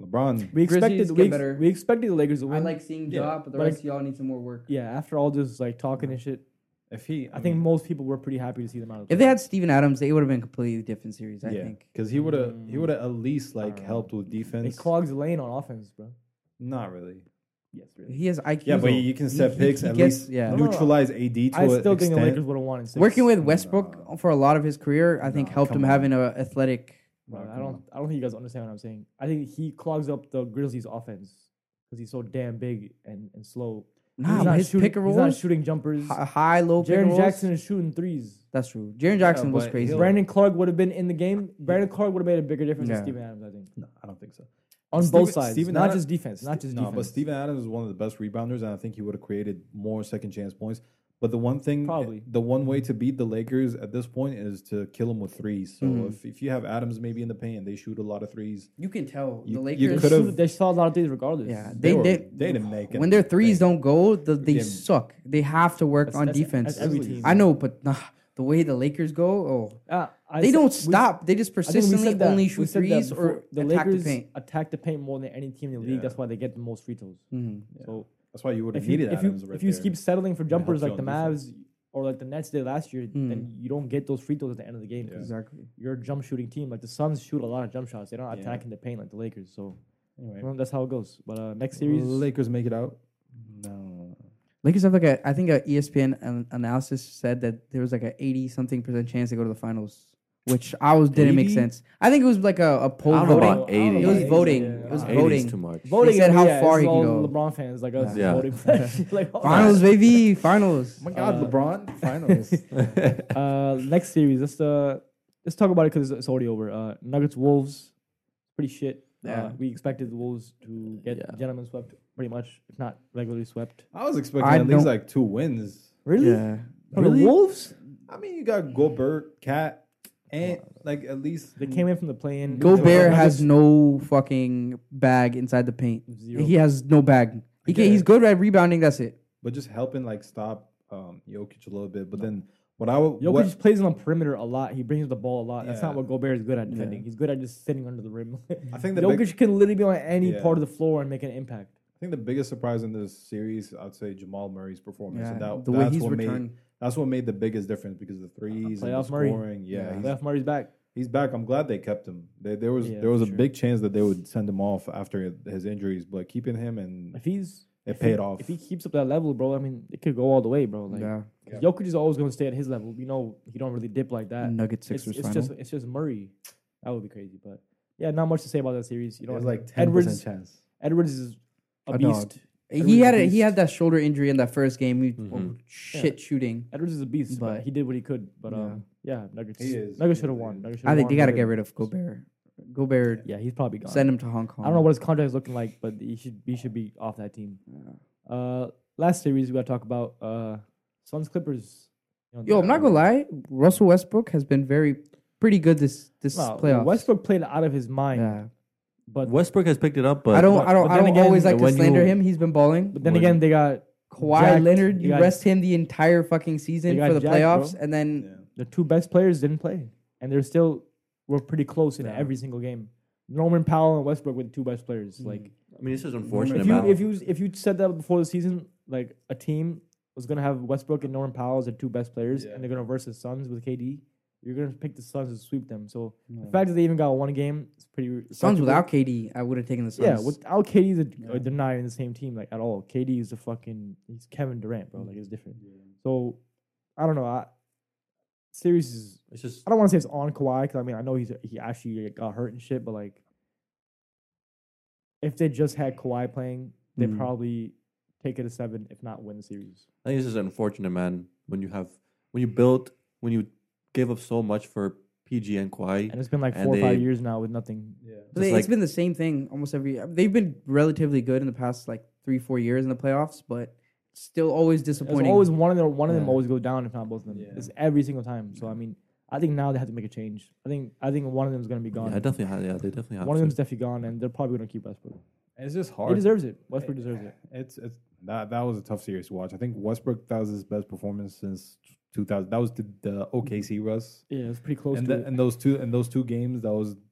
LeBron. We expected Grizzlies we, get ex- better. we expected the Lakers to I win. like seeing Yeah, Ja, but the but rest I- of y'all need some more work. Yeah, after all this like talking and shit, If he, I think most people were pretty happy to see them out. Of the If they playoffs. had Steven Adams, they would have been a completely different series. I yeah, think. because he would have he Mm. would have at least like don't know. helped with They defense. clogs the lane on offense, bro. Not really. Yes, really. He has I Q. Yeah, but though. you can He- set he- picks he at gets- least yeah. No, no, no. neutralize A D to I an still think the extent. Lakers would have won in six. Working with Westbrook Nah. for a lot of his career, I think Nah, helped him come having an athletic. Bro, Nah, I come don't. on. I don't think you guys understand what I'm saying. I think he clogs up the Grizzlies' offense because he's so damn big and, and slow. Nah, he's not his shooting, pick and He's not rolls, shooting jumpers. hi- high, low pick and Jaron rolls. Jackson is shooting threes. That's true. Jaron Jackson was but crazy. he'll- Brandon Clark would have been in the game. Brandon Clark would have made a bigger difference Yeah. than Steven Adams, I think. No, I don't think so. On Steven- both sides, Steven not Adams- just defense, not just no, defense. but Steven Adams is one of the best rebounders, and I think he would have created more second chance points. But the one thing, Probably. the one way to beat the Lakers at this point is to kill them with threes. So Mhm. if, if you have Adams maybe in the paint, they shoot a lot of threes. You can tell You- the you Lakers. They could've- shoot- they saw a lot of things regardless. Yeah, They they were- they, they didn't make it. when their threes They- don't go, the, they Yeah. suck. They have to work That's- on that's- defense. that's every team. I know, but nah, the way the Lakers go, oh, Uh, I they said- don't we- stop. They just I think we persistently said that- only we shoot said that threes before. or the attack Lakers the paint. attack the paint more than any team in the league. Yeah. That's why they get the most free throws. Mhm. Yeah. So That's why you would have if you needed if you Adams right if you there. keep settling for It jumpers helps you like the on Mavs or like the Nets did last year, Mm. then you don't get those free throws at the end of the game. Yeah. 'Cause Exactly. You're a jump shooting team. Like the Suns shoot a lot of jump shots. They don't Yeah. attack in the paint like the Lakers. So Anyway, well, that's how it goes. But uh, next series, Lakers make it out. No, Lakers have like a, I think a E S P N an- analysis said that there was like a eighty something percent chance to go to the finals, which I was didn't make eighty? sense. I think it was like a, a poll I don't know voting. about eighty. It was Yeah, voting. yeah, It was yeah. eighty is voting. too much. voting said is- how yeah, far it's he can all go. LeBron fans like us Yeah. voting. for that shit, like, oh, Finals, baby, finals. oh my God, Uh, LeBron finals. Uh, next series, let's uh, let's talk about it because it's already over. Uh, Nuggets Wolves, pretty shit. Yeah. Uh, we expected the Wolves to get Yeah. gentlemen swept, pretty much, if not regularly swept. I was expecting I at least don't- like two wins. Really? Yeah. From the Wolves? I mean, you got Gobert, Cat, and like at least They came in from the play-in. Gobert Nuggets- has no fucking bag inside the paint. Zero. He has no bag. He can, Okay. he's good at rebounding. That's it. but just helping like stop um, Jokic a little bit. But then what I would Jokic what, just plays on the perimeter a lot. He brings the ball a lot. That's Yeah. not what Gobert is good at defending. Yeah. He's good at just sitting under the rim. I think the Jokic big, can literally be on any Yeah. part of the floor and make an impact. I think the biggest surprise in this series, I'd say Jamal Murray's performance. Yeah. And that, the way that's he's what returned. made that's what made the biggest difference because the threes and the Playoff Murray. scoring. Yeah, Yeah. he's, Playoff Murray's back. he's back. I'm glad they kept him. They, there was Yeah, there was for a sure. big chance that they would send him off after his injuries, but keeping him and If he's it if paid he, off. If he keeps up that level, bro, I mean, it could go all the way, bro. Like, yeah. Yeah. Jokic is always going to stay at his level. You know, he don't really dip like that. Nugget It's, Sixers it's final. just it's just Murray. That would be crazy, but yeah, not much to say about that series. You know, There's like ten Edwards. percent chance. Edwards is a, A beast. dog. Edwards he is had a a, he beast. had that shoulder injury in that first game. He Mhm. oh, shit shooting. Edwards is a beast, but, But- he did what he could. But Yeah. um, yeah, Nuggets. He is. Nuggets He should have is. won. Nuggets I should've think they won, got to but- get rid of Gobert. Gobert, Yeah, he's probably gone. send him to Hong Kong. I don't know what his contract is looking like, but he should he should be off that team. Yeah. Uh, last series we got to talk about uh, Suns Clippers. You know, Yo, I'm not gonna lie. Russell Westbrook has been very pretty good this this No, playoff. Westbrook played out of his mind, Yeah. but Westbrook has picked it up, but I don't. but- I don't. but I then don't again, always like to when slander you- him. He's been balling. but then when- again they got Kawhi Jacked. Leonard, You you got- rest him the entire fucking season They got for the jacked, bro. playoffs, and then Yeah. the two best players didn't play, and they're still were pretty close in Yeah. every single game. Norman Powell and Westbrook were the two best players. Mhm. Like I mean, this is unfortunate. if you man. if you if you said that before the season, like a team was gonna have Westbrook and Norman Powell as the two best players, Yeah. and they're gonna versus Suns with K D, you're gonna pick the Suns to sweep them. So No. the fact that they even got one game is pretty. Suns respectable. without K D, I would have taken the Suns. Yeah, without K D, the, Yeah. they're not in the same team like at all. K D is a fucking he's Kevin Durant, bro. Like it's different. So I don't know. I, series is it's just I don't want to say it's on Kawhi because I mean I know he's he actually got hurt and shit, but like if they just had Kawhi playing, they Mm. probably take it to seven, if not win the series. I think this is unfortunate, man. When you have when you built when you gave up so much for P G and Kawhi, And it's been like And four or five they- years now with nothing. Yeah. But they- Just it's like- been the same thing almost every. They've been relatively good in the past like three, four years in the playoffs, but still always There's disappointing. always one of them. One of them Yeah. always go down, if not both of them. Yeah. It's every single time. So I mean, I think now they have to make a change. I think I think one of them is gonna be gone. yeah, definitely, ha- yeah, they definitely have. one of to. them's definitely gone, and they're probably gonna keep Westbrook. It's just He hard. deserves it. Westbrook deserves it. It's it's that that was a tough series to watch. I think Westbrook that was his best performance since two thousand. That was the, the O K C Russ. Yeah, it's pretty close And to the, it. and those two and those two games that was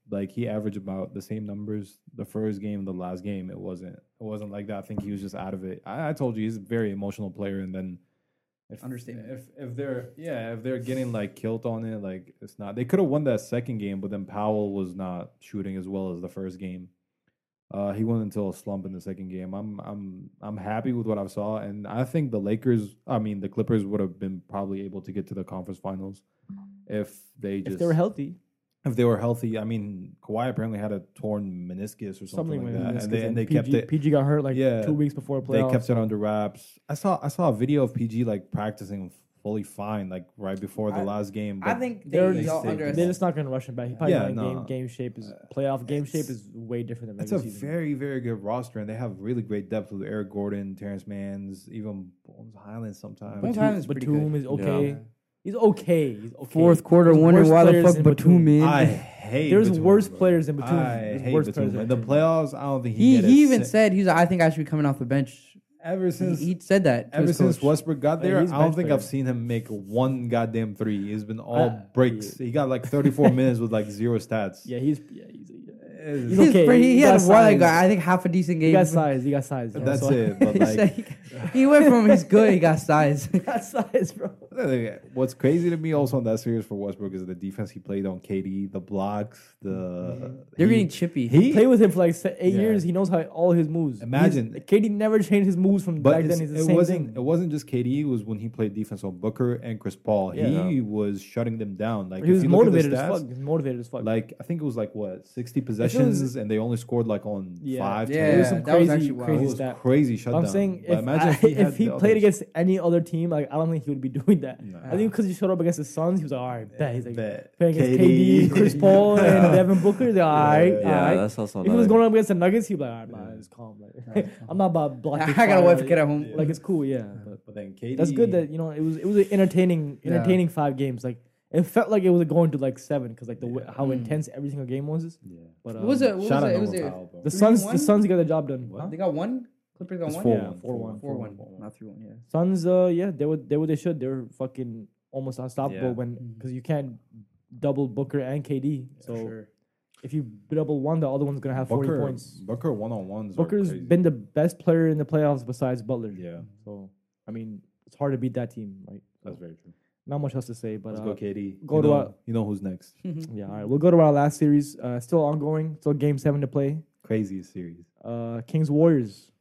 like he averaged about the same numbers the first game, the last game. It wasn't. It wasn't like that. I think he was just out of it. I, I told you he's a very emotional player, and then if Understatement. if if they're yeah if they're getting like killed on it, like it's not. They could have won that second game, but then Powell was not shooting as well as the first game. Uh, he went into a slump in the second game. I'm I'm I'm happy with what I saw, and I think the Lakers, I mean the Clippers, would have been probably able to get to the conference finals if they just If they were healthy, if they were healthy. I mean, Kawhi apparently had a torn meniscus or something, something like like that, that. and they, and they P G, kept it. P G got hurt like Yeah. two weeks before They playoffs. kept it under wraps. I saw I saw a video of P G like practicing fully fine, like right before the I- last game. I but think They're- they y'all they- They're underestimate. just not going to rush him back. He probably Yeah, not in no. game game shape is playoff game it's- shape is way different than it's a regular season. very very good roster, and they have really great depth with Eric Gordon, Terrence Manns, even Bones Highland sometimes. Bones Batum, Highland's pretty Batum good. is okay. Yeah. He's okay. He's okay. Fourth quarter, There's wondering worse why the players fuck in Batum in. I hate. There's Batum, worse bro. players than Batum. I There's hate worse Batum. players In than the Batum. playoffs, I don't think he. He get he a even sit. said he was. I think I should be coming off the bench. ever He, since he said that. To ever his since coach. Westbrook got Yeah, there, he's I don't bench think player. I've seen him make one goddamn three. He's been all Uh, breaks. yeah. He got like thirty-four minutes with like zero stats. Yeah, he's yeah, he's, yeah. It's- He's He's okay. pretty- He he got had one, like, size. I think half a decent game. He got size. He got size. you know, That's so- it. But He like, said he, he went from he's good. He got size. He got size, bro. what's crazy to me also in that series for Westbrook is the defense he played on K D, the blocks, the They're he- getting chippy. he- Play with him for like se- eight Yeah. years. He knows how all his moves. Imagine- He's- K D never changed his moves from But back it's- then. He's the it same wasn't. thing. It wasn't just K D. It was when he played defense on Booker and Chris Paul. Yeah. he was shutting them down. Like he was if you look at the motivated as stats, fuck. He was motivated as fuck. like I think it was like what sixty possessions, and they only scored like on Yeah. five. Yeah, It ten. was some that was crazy, actually wild. It crazy was stat. crazy shutdown. I'm saying But if, imagine I, if, he if had he the played others. against any other team, like I don't think he would be doing that. Nah. I think because he showed up against the Suns, he was like, all right, bet. He's like Bet. playing against K K D. D, Chris Paul, and Devin Booker. He's like, all right, all Yeah, right. that's also If he was another. going up against the Nuggets, he'd be like, all right, man, it's calm. Like, I'm not about blocking. I got a fire, wife like- kid at home. Yeah. Like it's cool, yeah. But But then K D. that's good that you know it was it was an entertaining Yeah. entertaining five games. Like it felt like it was going to like seven because like the w Yeah. how Mm. intense every single game was. Yeah. But um, What was it? What Shout was out it? It was Norman it. Powell, bro. the Three Suns one? the Suns got the job done. What? They got one. Clippers got It's one. four Yeah, one, four one, Four one, four one. not three one. Yeah. Suns, uh, yeah, they were they were they should. They were fucking almost unstoppable Yeah. when Mhm. because you can't double Booker and K D. So sure. if you double one, the other one's gonna have forty Booker, points. Booker one on ones. Booker's been the best player in the playoffs besides Butler. Yeah, So I mean, it's hard to beat that team, right? that's very true. Not much else to say, but Let's uh, go K D. go you to know, our- you know who's next? yeah, all right. We'll go to our last series. Uh, still ongoing. Still game seven to play. Craziest series. Uh, Kings Warriors.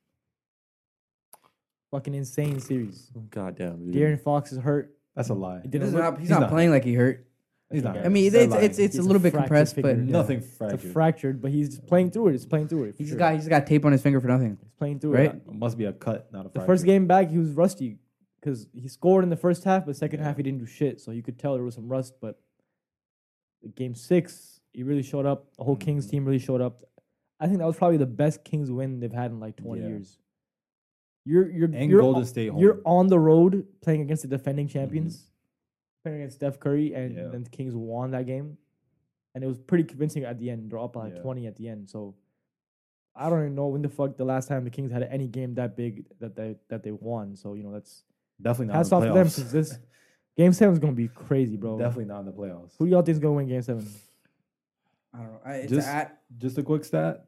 Fucking insane series. God damn. Dude. De'Aaron Fox is hurt. That's a lie. He He's didn't look. not, he's he's not not. playing like he hurt. He's not. I I mean, They're it's lying. it's it's He's a a little bit fractured compressed, figure. but Yeah. nothing It's fractured. fractured, but he's just playing through it. He's playing through it. for he's sure. got he's got tape on his finger for nothing. He's playing through Right? it. It must be a cut, not a The fracture. first game back, he was rusty because he scored in the first half, but second Yeah. half he didn't do shit. So you could tell there was some rust. But game six, he really showed up. The whole Kings Mhm. team really showed up. I think that was probably the best Kings win they've had in like twenty Yeah. years. You're you're and you're, Golden State home. you're on the road playing against the defending champions, playing against Steph Curry, and Yeah. then the Kings won that game, and it was pretty convincing at the end. They're up by like Yeah. twenty at the end. So I don't even know when the fuck the last time the Kings had any game that big that they that they won. So you know that's Definitely not hats in off the to them playoffs. because this game seven is gonna be crazy, bro. Definitely not in the playoffs. Who do y'all think is gonna win game seven? I don't know. I, it's Just- at Just a quick stat.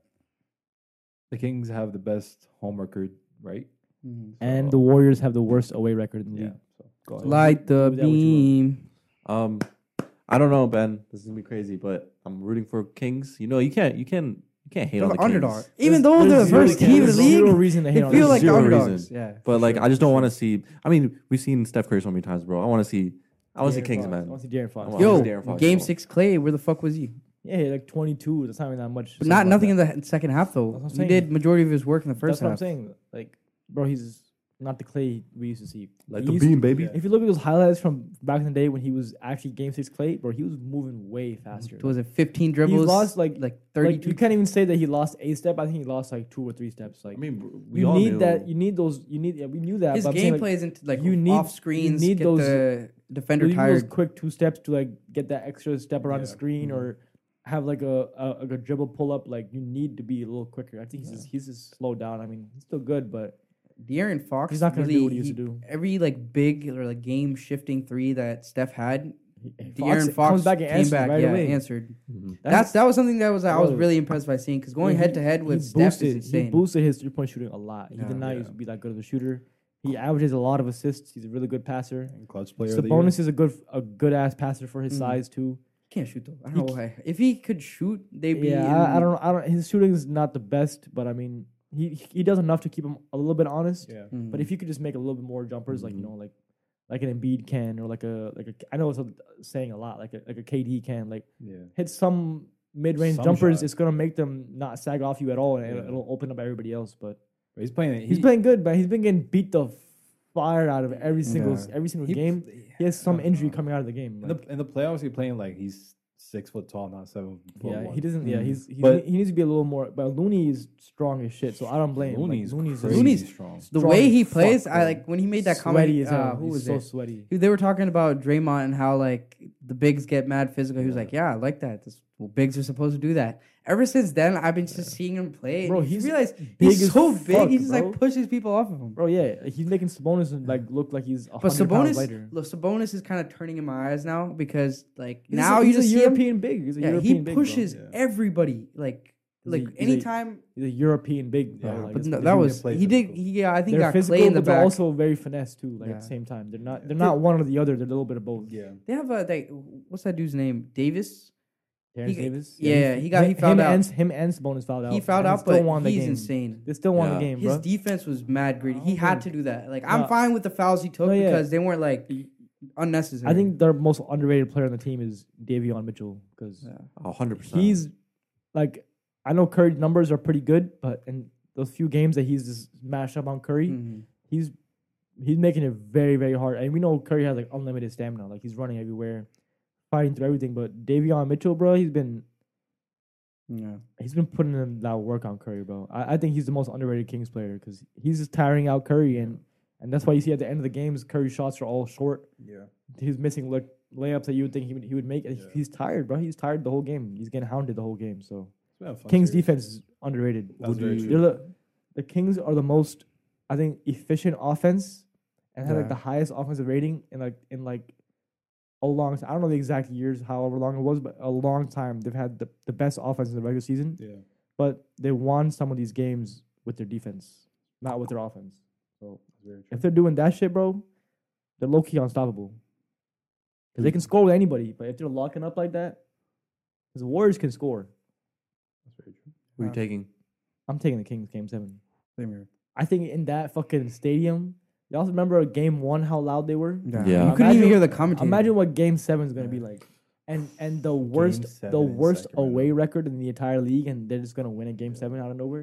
The Kings have the best home record, right? mhm. And So- the Warriors have the worst away record in the Yeah. league. So Go ahead. light the Do that what you will. beam. Um, I don't know, Ben. This is gonna be crazy, but I'm rooting for Kings. You know, you can't, you can't, you can't hate They're on the the underdog. Kings. Even There's- though they're the there's zero- first team in the there's Zero league, reason to hate they on feel them. like the Zero underdogs. reason. Yeah. But for like, sure, I just for don't sure. want to see. I mean, we've seen Steph Curry so many times, bro. I want to see. I want to see De'Aaron Kings, Fox. man. I want to see De'Aaron Fox. I want- Yo, De'Aaron Fox, game bro. six Clay, where the fuck was he? Yeah, he had like twenty-two. That's not even that much. But something not like nothing that. in the second half though. That's what I'm He saying. did majority of his work in the That's first what I'm half. saying. Like, bro, he's not the Clay we used to see. Like He the used- beam, baby. Yeah. If you look at those highlights from back in the day when he was actually game six Clay, bro, he was moving way faster. Was it fifteen He dribbles? lost like like like thirty-two. you can't even say that he lost a step. I think he lost like two or three steps. Like I mean, we you all need knew. that. You need those. You need. Yeah, we knew that. His but I'm saying, like, gameplay isn't like you need- off screens. you need get those- the defender you need those tired. quick two steps to like get that extra step around the Yeah. screen Mm-hmm. or have like a, a a good dribble pull up. Like you need to be a little quicker. I think he's just, he's just slowed down. I mean, he's still good, but De'Aaron Fox. He's not gonna do really, what he used to do. Every like big or like game shifting three that Steph had, De'Aaron Fox comes back and came answers back, right yeah, away. answered. Mhm. That's that was something that was I was Bro. really impressed by seeing because going Yeah, head to head he with Steph boosted, is he insane. boosted his three point shooting a lot. He Yeah. did not Yeah. used to be that good of a shooter. He averages a lot of assists. He's a really good passer. And clutch player. of the year. Sabonis is a good a good ass passer for his Mhm. size too. Can't shoot though. I He don't know why. If he could shoot, they'd be. Yeah, in, I, I don't I don't. His shooting is not the best, but I mean he he does enough to keep him a little bit honest. Yeah. Mm. But if you could just make a little bit more jumpers, like you Mhm. know, like like an Embiid can, or like a like a I know it's a, saying a lot, like a like a K D can, like Yeah. hit some mid range Some jumpers. shot. It's gonna make them not sag off you at all, and Yeah. it'll, it'll open up everybody else. But But he's playing. he's he, playing good, but he's been getting beat the fire out of every single Yeah. every single he- game. He has some uh, injury coming out of the game. in like- the in the playoffs. He's playing like he's six foot tall, not seven. Foot yeah, one. he doesn't. Yeah, Mm. he's, he's But- he needs to be a little more. But Looney is strong as shit, so I don't blame him. Like, Looney's Looney's crazy Looney's- strong. the strong way as he fuck, plays, bro. I like when he made that sweaty comment. as hell. Uh, who He's was so it? sweaty. They were talking about Draymond and how like the bigs get mad physical. He was Yeah. like, "Yeah, I like that. This, well, bigs are supposed to do that." Ever since then, I've been just seeing him play. Bro, Bro, he's he's realized big he's as so big. fuck, he just bro. like pushes people off of him. Bro, yeah, he's making Sabonis like look like he's a But hundred pounds Sabonis, lighter. look, Sabonis is kind of turning in my eyes now because like He's now a, you he's just a see him. European big. He's a Yeah, European he big, bro. pushes Yeah. everybody. Like He's like a- he's a- anytime. He's a European big, bro. Yeah, like, But it's no, crazy. that he was play he did. physical. He, yeah, I think they're got physical, Clay in the but they're back. also very finesse too. Like Yeah. at the same time, they're not. Yeah. They're not one or the other. They're a little bit of both. Yeah. They have a like what's that dude's name? Davis. Terrence He- Davis. yeah, he got- he him, fouled him out. And, him and Sabonis fouled out. He fouled and out, they still but won the he's game. insane. They still won Yeah. the game, His bro. defense was mad gritty. I He don't had think- to do that. Like I'm No. fine with the fouls he took No, yeah. because they weren't like unnecessary. I think their most underrated player on the team is Davion Mitchell because Yeah. A hundred percent. he's like I know Curry's numbers are pretty good, but in those few games that he's just mashed up on Curry, Mhm. he's he's making it very very hard. And we know Curry has like unlimited stamina, like he's running everywhere, fighting through everything. But Davion Mitchell, bro, he's been Yeah. he's been putting in that work on Curry, bro. I, I think he's the most underrated Kings player because he's just tiring out Curry, and and that's why you see at the end of the games, Curry's shots are all short. Yeah. He's missing look layups that you would think he would he would make. Yeah. He's tired, bro. He's tired the whole game. He's getting hounded the whole game. So It's been a fun Kings series. defense is underrated. That's Would very you- true. they're the, the Kings are the most, I think, efficient offense and have like Yeah. the highest offensive rating in like in like a long time. I don't know the exact years, however long it was, but a long time they've had the, the best offense in the regular season. Yeah. But they won some of these games with their defense, not with their offense. So That's very true. if they're doing that shit, bro, they're low key unstoppable. Because they can score with anybody, but if they're locking up like that, because the Warriors can score. That's very true. Who are you taking? I'm taking the Kings game seven. Same here. I think in that fucking stadium, you also remember game one how loud they were. Yeah. Yeah. You couldn't even Imagine- hear the commentator. Imagine what game seven is gonna be like, and and the worst seven the in worst Sacramento. away record in the entire league, and they're just gonna win a game seven out of nowhere.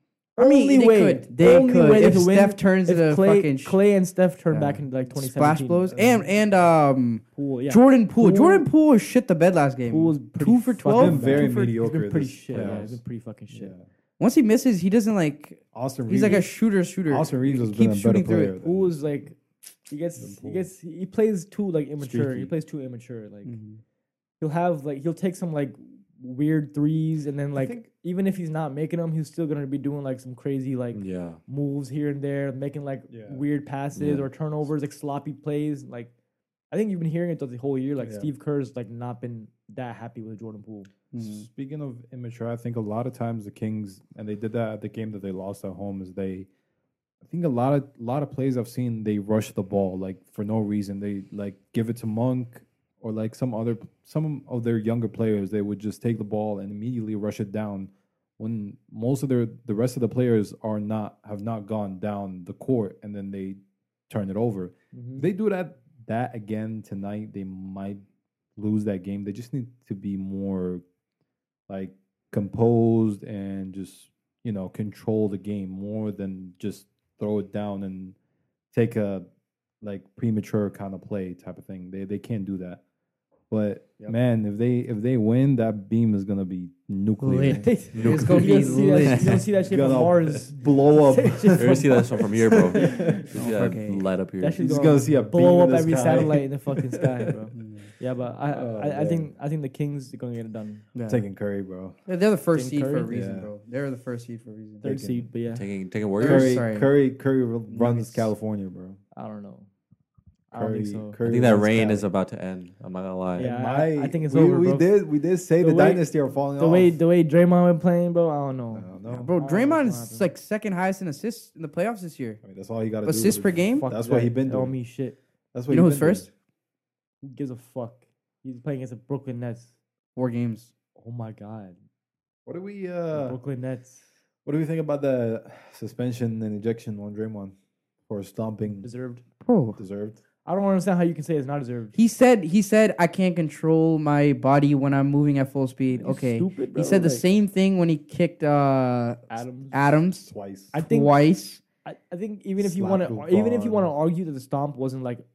I mean, Only they way- could. They only could. way they If could win Steph turns if into Clay, fucking sh- Clay and Steph turn Yeah. back in like twenty splash seventeen. blows and and um Poole, yeah. Jordan Poole. Poole- Jordan Poole shit the bed last game. Poole was pretty two for fucking twelve. Been very two for- mediocre He's been pretty this shit. Yeah, playoffs. he's been pretty fucking shit. Yeah. Once he misses, he doesn't like. Austin He's Reeves. like a shooter, shooter. Austin Reeves has He been a keeps better shooting through player. it. than- Poole is like he gets Than he Poole. gets he plays too like immature. He Streaky. plays too immature. Like Mhm. he'll have like he'll take some like weird threes, and then I like think- even if he's not making them, he's still gonna be doing like some crazy like Yeah. moves here and there, making like Yeah. weird passes Yeah. or turnovers, like sloppy plays. Like I think you've been hearing it the whole year. Like Yeah. Steve Kerr's like not been that happy with Jordan Poole. Mhm. Speaking of immature, I think a lot of times the Kings, and they did that at the game that they lost at home, is they, I think a lot of lot of plays I've seen they rush the ball like for no reason. They like give it to Monk or like some other some of their younger players. They would just take the ball and immediately rush it down, when most of their the rest of the players are not have not gone down the court, and then they turn it over. Mhm. If they do that that again tonight, they might lose that game. They just need to be more like composed and just, you know, control the game more than just throw it down and take a like premature kind of play type of thing. They they can't do that. But Yep. man, if they if they win, that beam is gonna be nuclear. Lit. It's It's gonna be you don't see that, lit. you don't see that shit from Gonna Mars. blow up. You ever see that from here, bro? You see that fucking- light up here. That shit's He's gonna, gonna see a beam blow in up the every sky. satellite in the fucking sky, bro. Mhm. Yeah, but I Oh, I, I man. think I think the Kings are gonna get it done. Yeah. Taking Curry, bro. Yeah, they're the first Taking seed for a Curry? reason, Yeah. bro. They're the first seed for a reason. Third Taking- seed, but yeah, taking taking Warriors. Curry, sorry. Curry, Curry runs Nuggets. California, bro. I don't know. I don't think Curry, so. Curry I think that wants reign Cali. is about to end. I'm not gonna lie. Yeah. And I- my- I think it's we, over, We bro. did we did say The the, way- dynasty are falling The off. way the way Draymond been playing, bro, I don't know. I don't know. Yeah, bro, I don't know Draymond what's is gonna like second highest in assists in the playoffs this year. I mean, that's all you got to do. Assists per game. Fuck That's that. what he been Tell doing. me shit. That's what You know he who's been doing. first? Who gives a fuck? He's playing against the Brooklyn Nets. Four games. Oh my god. What do we The uh? Brooklyn Nets What do we think about the suspension and ejection on Draymond for stomping deserved. Bro, deserved? I don't understand how you can say it's not deserved. he said he said I can't control my body when I'm moving at full speed. You Okay. stupid, He bro. said the Like, same thing when he kicked uh Adams. Adams Twice. I think twice. I, I think even if you Slap want the to even if you ball. want to argue that the stomp wasn't like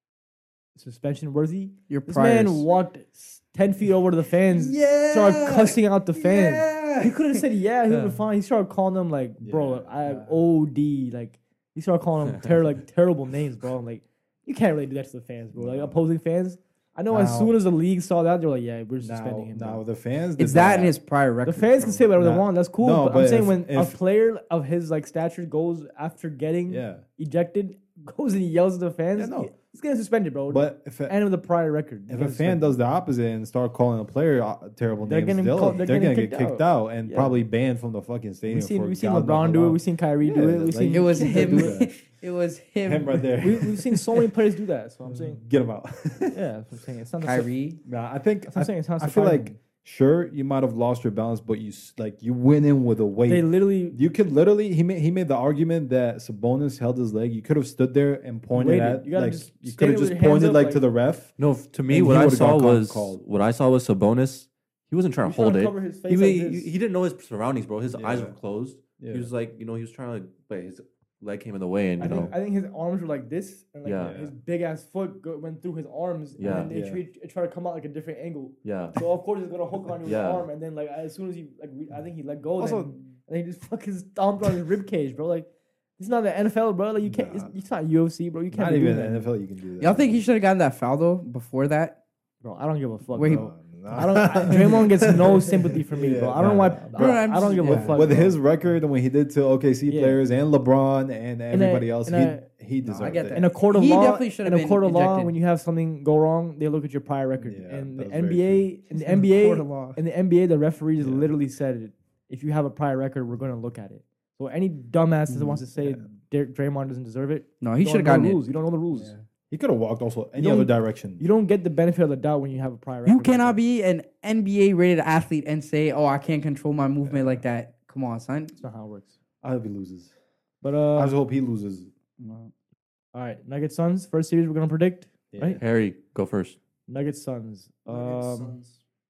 suspension worthy, Your this priors. man walked s- ten feet over to the fans, Yeah. started cussing out the fans. Yeah. He could have said yeah, he would Yeah. have been fine. He started calling them like, bro, Yeah, I have yeah. O D. Like he started calling them ter- like terrible names, bro. I'm like, you can't really do that to the fans, bro. Like No. opposing fans. I know as Now- soon as the league saw that, they're like, yeah, we're now, suspending him. now bro. the fans. did It's that not- and his prior The record. fans can say whatever they Nah. want. That's cool. No, but, I'm but saying if- when if- a player of his like stature goes after getting Yeah, ejected, goes and he yells at the fans, Yeah, no. he- he's getting suspended, bro. but if a, and with the prior record, if a fan does the opposite and start calling a player uh, terrible They're names, getting they'll, called- they're, they're gonna getting get kicked kicked out. out, and Yeah. probably banned from the fucking stadium. we've seen for we've seen God LeBron knows do how it, long. we've seen Kyrie do Yeah, it, we've like- seen It was Kids him. that do that. It was him. Him right there. we, we've seen so many players do that. So I'm saying, Get him out. yeah, that's what I'm saying. It's not Kyrie. Nah, I think That's what I'm saying. It's not I feel like surprising. sure you might have lost your balance, but you s- like you went in with a weight. They literally You could literally he made he made the argument that Sabonis held his leg. You could have stood there and pointed Waited. at You gotta like just you stand could have with just your hands pointed up, like, like- to the ref. No, f- to me, And what he I would've saw got called- was called. what I saw was Sabonis. He wasn't trying He to was hold trying it. to cover his face he, like he, this. he didn't know his surroundings, bro. His eyes Yeah. were closed. Yeah. He was like, you know, he was trying to, but his leg came in the way, and I you know, think, I think his arms were like this, and like Yeah. his big ass foot go, went through his arms, Yeah. and then they Yeah. tried, it tried to come out like a different angle. yeah, So of course he's gonna hook on your Yeah. arm, and then like as soon as he like re- I think he let go, Also- then, and then he just fucking stomped on his rib cage, bro. Like it's not the N F L, bro. Like you can't, Nah. it's, it's not U F C, bro. You can't Not be even doing in the that. N F L you can do that. Y'all think he should have gotten that foul though before that? Bro, I don't give a fuck, Where he- bro. I don't. I, Draymond gets no sympathy from me, bro. I don't know why. Nah, I, bro, don't- I'm I don't just- give yeah. a fuck. with bro. his record and what he did to O K C Yeah. players and LeBron and In a- everybody else, in he a- he No, I deserved get it. that. in a court of He law, definitely should in have a been court of law, ejected. when you have something go wrong, they look at your prior record. Yeah, and that the was very N B A, in the N B A, Court of law. in the N B A, the referees Yeah. literally said, if you have a prior record, we're going to look at it. So any dumbass that wants to say Dr- Draymond doesn't deserve it, No, he you should don't have know gotten the it. rules. You don't know the rules. He could have walked also any don't- other direction. You don't get the benefit of the doubt when you have a prior record. You like cannot that. be an N B A rated athlete and say, "Oh, I can't control my movement like that." Come on, son. That's not how it works. I hope he loses. But I uh, just hope he loses. all right, Nuggets Suns first series we're gonna predict. Yeah. Right? Harry, go first. Nuggets Suns. Um,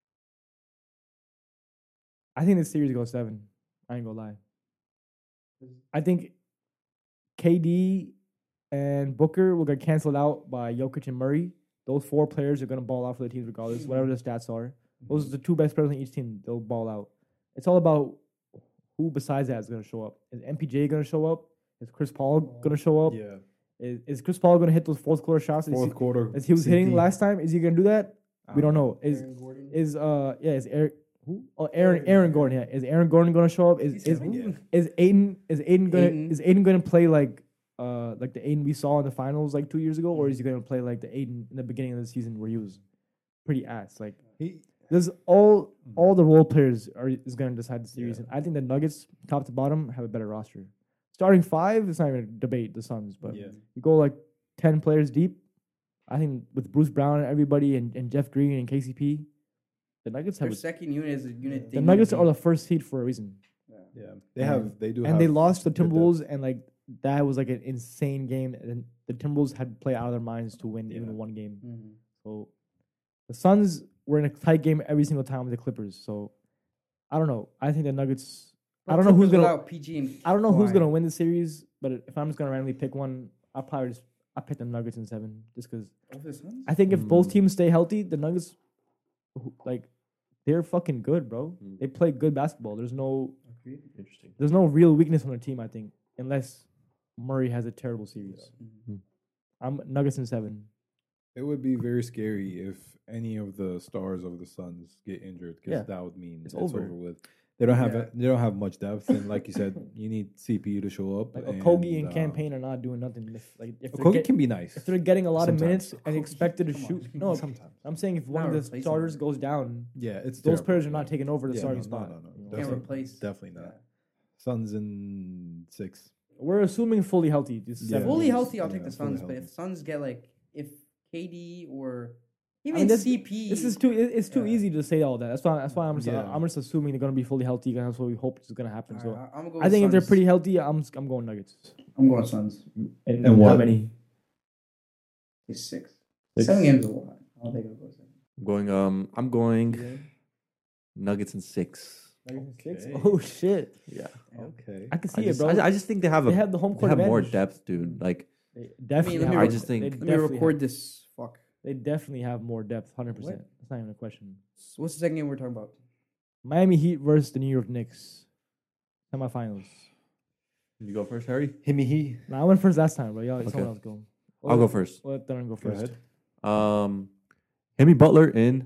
I think this series goes seven. I ain't gonna lie. I think K D and Booker will get canceled out by Jokic and Murray. Those four players are gonna ball out for the teams regardless, whatever the stats are. Those are the two best players on each team. They'll ball out. It's all about who besides that is gonna show up. Is M P J gonna show up? Is Chris Paul gonna show up? Yeah. Is, is Chris Paul gonna hit those fourth quarter shots? Is Fourth he, quarter. as he was C hitting P. last time? Is he gonna do that? I We don't know. Is Gordon. is uh yeah is Eric who oh Aaron Aaron Gordon yeah is Aaron Gordon gonna show up is is Yeah. is Aiden is Aiden gonna Aiden. is Aiden gonna play like uh like the Aiden we saw in the finals like two years ago, or is he gonna play like the Aiden in the beginning of the season where he was pretty ass? Like He, there's all all the role players are is gonna decide the series, and I think the Nuggets top to bottom have a better roster. Starting five, it's not even a debate the Suns, but yeah. you go like ten players deep. I think with Bruce Brown and everybody and, and Jeff Green and K C P, the Nuggets have Their a, second unit is a unit. the Nuggets are the first seed for a reason. Yeah. They have. They do. And have they lost the good depth. Timberwolves, and like that was like an insane game. And the Timberwolves had to play out of their minds to win Yeah. even one game. Mm-hmm. So the Suns were in a tight game every single time with the Clippers. So I don't know. I think the Nuggets. I don't know who's gonna. P G and I don't know who's Kawhi. gonna win the series, but if I'm just gonna randomly pick one, I'll probably just I pick the Nuggets in seven, just because Over the Suns? I think if both Mm. teams stay healthy, the Nuggets, who- like, they're fucking good, bro. Mm. They play good basketball. There's no Interesting. there's no real weakness on their team, I think, unless Murray has a terrible series. Mhm. I'm Nuggets in seven. It would be very scary if any of the stars of the Suns get injured because Yeah. that would mean It's it's, over. over. with. They don't have Yeah. it. They don't have much depth, and like you said, you need C P U to show up. Like Okogie and uh, campaign are not doing nothing. If, like if they're, Okogie get- can be nice. if they're getting a lot of Sometimes. minutes and expected to Come on. shoot, no, Sometimes. I'm saying if one Not of the replacing starters them. goes down, Yeah, it's those terrible. players are not taking over the Yeah, starting no, spot. No, no, no. you know? Can't Definitely- replace. Definitely not. Suns in six. We're assuming fully healthy. This Yeah. seven Fully games. healthy, I'll Yeah, take the fully Suns. But healthy. if Suns get like if K D or I even mean, this- C P, This is too. it- It's too Yeah. easy to say all that. That's why. That's why I'm. Just, Yeah. I'm just assuming they're gonna be fully healthy. And that's what we hope is gonna happen. All So right, I- I'm gonna go I with think if they're Suns. pretty healthy, I'm. I'm going Nuggets. I'm going Suns. And, And what? How many? It's six. Six. Seven games is a lot. I'll take it. I'm going. Um, I'm going Nuggets in six. Nuggets in six. Okay. Oh shit! Yeah. Okay. I can see I it, just, bro. I, I just think they have They a have the home they court have more advantage. depth, dude. Like They definitely. let me have, I just they think- Let me definitely record have- this. Fuck. They definitely have more depth. Hundred percent. That's not even a question. So what's the second game we're talking about? Miami Heat versus the New York Knicks. Semifinals. you go first, Harry. Hit me he. Nah, I went first last time, bro. Y'all, Okay. someone else go. I'll go first. Let Thunder go Go first. ahead. Um, Himmy Butler in.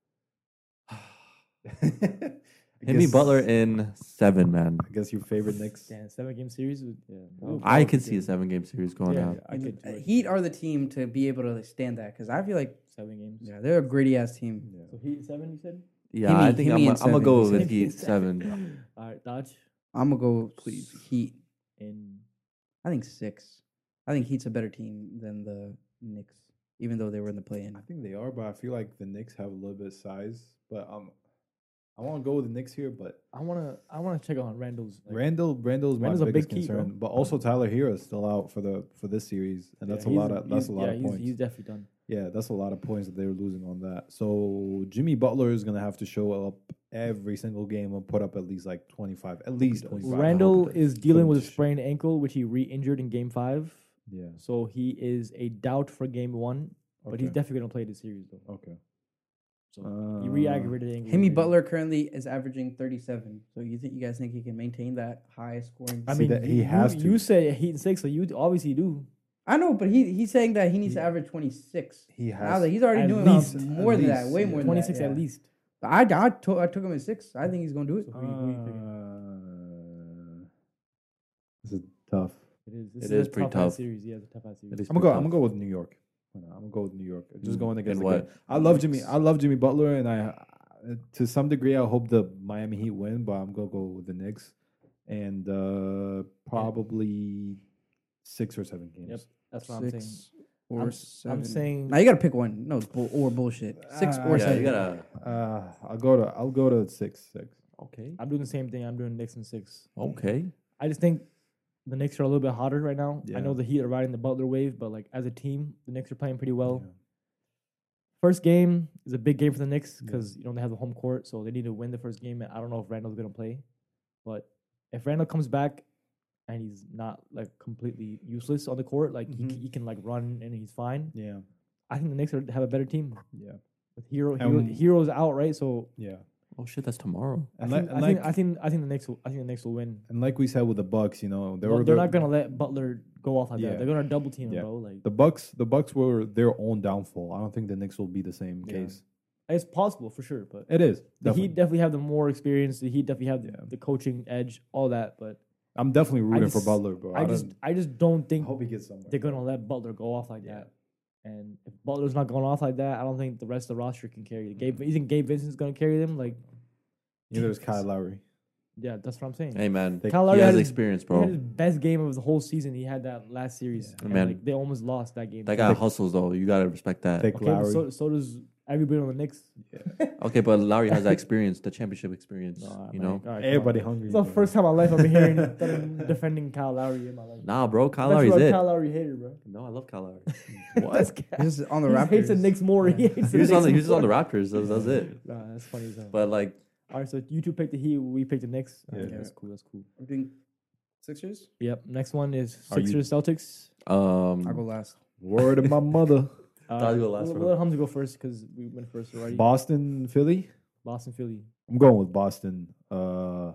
Himmy Butler in seven, man. I guess your favorite Knicks. Damn, seven game series. With, yeah, that would- I that would can be see a good. seven game series going Yeah, down. yeah, I And could the too. Heat are the team to be able to stand that because I feel like Seven games. yeah they're a gritty ass team. Yeah. So Heat seven, you said? Yeah, Himmy- I think Himmy I'm, in I'm gonna seven, go you with said. Heat seven. All right, Dodge. I'm gonna go please Heat. In I think six. I think Heat's a better team than the Knicks, even though they were in the play-in. I think they are, but I feel like the Knicks have a little bit of size. But um, I want to go with the Knicks here. But I wanna, I wanna check on Randall's. Like, Randall, Randall's my Randall's a biggest big key, bro. concern. But also Tyler Hero is still out for the for this series, and yeah, that's a he's- lot of that's a he's- lot yeah, of he's, points. He's definitely done. Yeah, that's a lot of points that they're losing on that. So Jimmy Butler is gonna have to show up every single game and put up at least like twenty five, at least does. twenty five. Randall is dealing him with a to sh- sprained ankle, which he re-injured in Game Five. Yeah. So he is a doubt for Game One, but he's Okay. definitely gonna play the series though. Okay. So Uh, he re-aggravated the ankle. Himmy injury. Butler currently is averaging thirty-seven. So you think you guys think he can maintain that high scoring? I See mean, that you, he you- has to. You say Heat and six, so you obviously do. I know, but he he's saying that he needs He- to average twenty-six. He Now has that he's already At doing least. about At more than that, least, way yeah. more than Twenty-six that. at yeah. least. I, I, to, I took him at six. I think he's gonna do it. So who you- who you picking? Uh, this is tough. It is. This It is, is a pretty tough, ass tough. series. Yeah, it's a tough ass series. It is I'm gonna go. pretty I'm tough. gonna go with New York. I'm gonna go with New York. Just Mm. going against And the what? good- I love Jimmy. I love Jimmy Butler, and I, uh, to some degree, I hope the Miami Heat win, but I'm gonna go with the Knicks, and uh, probably six or seven games. Yep. That's what I'm saying. Six or I'm, seven. I'm saying. Now you gotta pick one. No, it's bull, or bullshit. Six Ah, or Yeah, seven. you gotta. Uh, I'll go to. I'll go to six. Six. Okay. I'm doing the same thing. I'm doing Knicks and six. Okay. I just think the Knicks are a little bit hotter right now. Yeah. I know the Heat are riding the Butler wave, but like as a team, the Knicks are playing pretty well. Yeah. First game is a big game for the Knicks Yeah. because you know they have the home court, so they need to win the first game. And I don't know if Randall's gonna play, but if Randall comes back and he's not like completely useless on the court, like he, Mhm. c- he can like run and he's fine. Yeah. I think the Knicks are, have a better team Yeah. with Hero. Hero Um, Hero's out, right? So Yeah. Oh shit, that's tomorrow. I And think, like, I, and think like, I think I think the Knicks will, I think the Knicks will win. and like we said with the Bucks, you know, they Well, were they're the- not gonna let Butler go off like Yeah. that. They're gonna double team him, Yeah. bro. Like the Bucks. The Bucks were their own downfall. I don't think the Knicks will be the same Yeah. case. it's possible for sure, but It is. the Definitely. Heat definitely have the more experience. The Heat definitely have the, Yeah. the coaching edge, all that. But I'm definitely rooting just- for Butler, bro. I, just don't- I just don't I think hope he gets somewhere. they're gonna let Butler go off like Yeah. that. And if Butler's not going off like that, I don't think the rest of the roster can carry it. Gabe, you think Gabe Vincent's gonna carry them? Like, Neither is Kyle Lowry. yeah, that's what I'm saying. Hey man, They- Kyle he Lowry has had his- experience, He had bro. his best game of the whole season. He had that last series. Yeah. And, Man. like, they almost lost that game. That guy hustles though. You gotta respect that. Take Okay, but Lowry. so, so does everybody on the Knicks. Okay, but Lowry has that experience, the championship experience. Nah, you man. know. All right, come on. Everybody hungry. It's the bro. first time in my life I've been hearing that I'm defending Kyle Lowry in my life. Nah, bro, Kyle I bet you Lowry's are a it. Kyle Lowry hater, bro. No, I love Kyle Lowry. This guy- This is on the he Raptors. hates the Knicks more. He hates he the was on the, he Knicks was on the more. Raptors. That's, that's it. Nah, that's funny as hell. But like, All right, so you two picked the Heat. We picked the Knicks. Yeah. Okay, that's cool. That's cool. I'm doing Sixers. Yep. Next one is Are you- Sixers Celtics. um, I'll go last. Word of my mother. Uh, I'll go last We'll, for we'll let Hamza go first because we went first already. Boston, Philly. Boston, Philly. I'm going with Boston. Uh,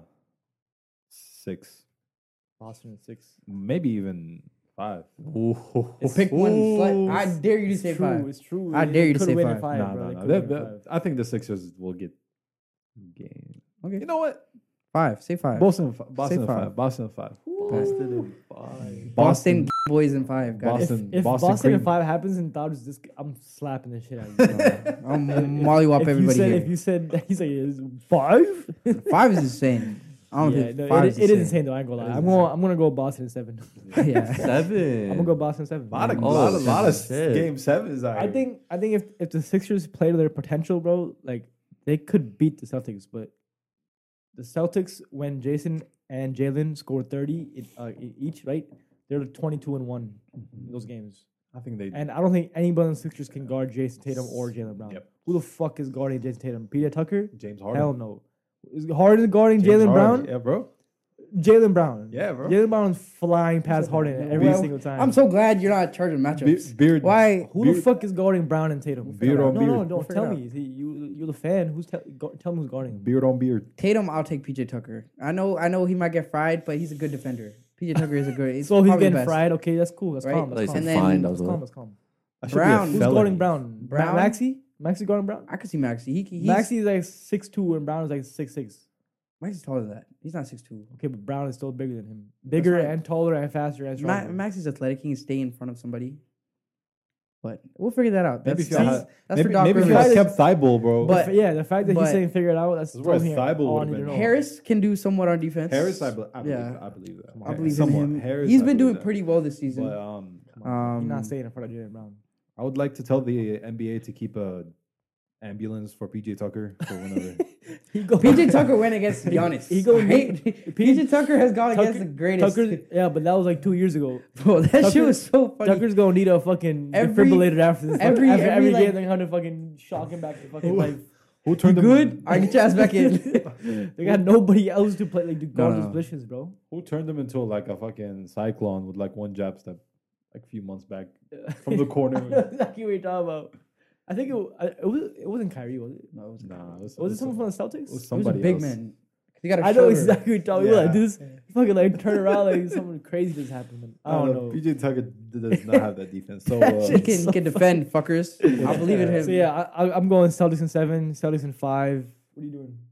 six, Boston at six. maybe even five. ooh, Well, pick one. Sli- I dare you to It's say true. five. It's true. I They dare you to could say win in five. five, no, bro. no, They no. could That- win in that- five. I think the Sixers will get game. Okay. You know what? Five. Say five. Boston, in fi- Boston, in five. five. Boston, in five. Boston in five. Boston boys in five. Got Boston. If Boston Boston, in Cream. five happens and Dodgers, this I'm slapping the shit out of you. it. I'm mollywop if everybody you said, here. If you said, he's like, is five? Five is insane. I don't yeah, think no, five it, is it is insane. insane though. I ain't gonna It lie. is I'm gonna, I'm gonna go Boston in seven. Yeah. Seven. I'm gonna go Boston in seven. A lot of, Oh, lot of, lot of shit. game sevens. I think, I think if if the Sixers play to their potential, bro, like they could beat the Celtics. But the Celtics, when Jason and Jalen scored thirty in, uh, e- each, right? They're twenty-two and one in those games. I think they. And I don't think anybody on the Sixers can guard Jason Tatum or Jalen Brown. Yep. Who the fuck is guarding Jason Tatum? P J Tucker? James Harden. Hell no. Is Harden guarding James Jalen Harden. Brown? Yeah, bro. Jalen Brown. Yeah, bro. Jalen Brown's flying past Harden every Well, single time. I'm so glad you're not charging Be- matchups. beard. Why? Who Beard- the fuck is guarding Brown and Tatum? Beard on no, no, beard. don't We'll tell figure me. He, you, you're the fan. Who's tell? Go, tell me who's guarding him. Beard on beard. Tatum, I'll take P J Tucker. I know, I know he might get fried, but he's a good defender. P J Tucker is a good. He's So he's probably the getting best. fried. Okay, that's cool. That's Right? calm. That's Like calm. And some then- fine. That That's was calm. a- That's calm. That should Brown. be Who's a felony. guarding Brown? Brown? Ma- Maxi? Maxi guarding Brown? I could see Maxi. He, he's, Maxi is like six two and Brown is like six six. Maxi's taller than that. He's not six two. Okay, but Brown is still bigger than him. Bigger right. and taller and faster and Ma- stronger. Maxi's athletic. He can stay in front of somebody. But we'll figure that out. Maybe That's, if y'all that's, had- that's maybe for Doc maybe if Rivers. you had kept Thibault, bro. But- The fa- yeah, the fact that but- he's saying figure it out, that's This is where telling me Thibault all I would've need to been. know. Harris can do somewhat on defense. Harris, I, be- I believe, Yeah. I believe that. Come I on. believe Somewhat. in him. Harris, He's I been believe doing that. pretty well this season. But um, Come on. He's Um, not staying in front of Jalen Brown. I would like to tell the N B A to keep a ambulance for P J Tucker for whenever. He go, P J Tucker went against Giannis. He go- right? P J Tucker has gone Tucker- against the greatest. Tucker's, yeah, but that was like two years ago. Bro, that Tucker- shit was so funny. Tucker's gonna need a fucking Every- defibrillator after this. every- Every, after every, every like- game, they're gonna fucking shock him back to fucking life. Who You turned him? good? All right, get your ass back in. They got nobody else to play like to guard No, those no. positions, bro. Who turned him into like a fucking cyclone with like one jab step, like a few months back from the I corner? know exactly what you're talking about. I think it, wa- I- it was it wasn't Kyrie, was it? No, it was, Nah, it was, Was it someone from the Celtics? it was it was a somebody big else. man. He got a I know shoulder. exactly what you're talking about. Like, Yeah. this fucking like turn around like something crazy just happened. I don't know. P J Tucker does not have that defense. So uh, He can, he can defend, fuckers. I believe in him. So yeah, I, I, I'm going Celtics in seven, Celtics in five. What are you doing?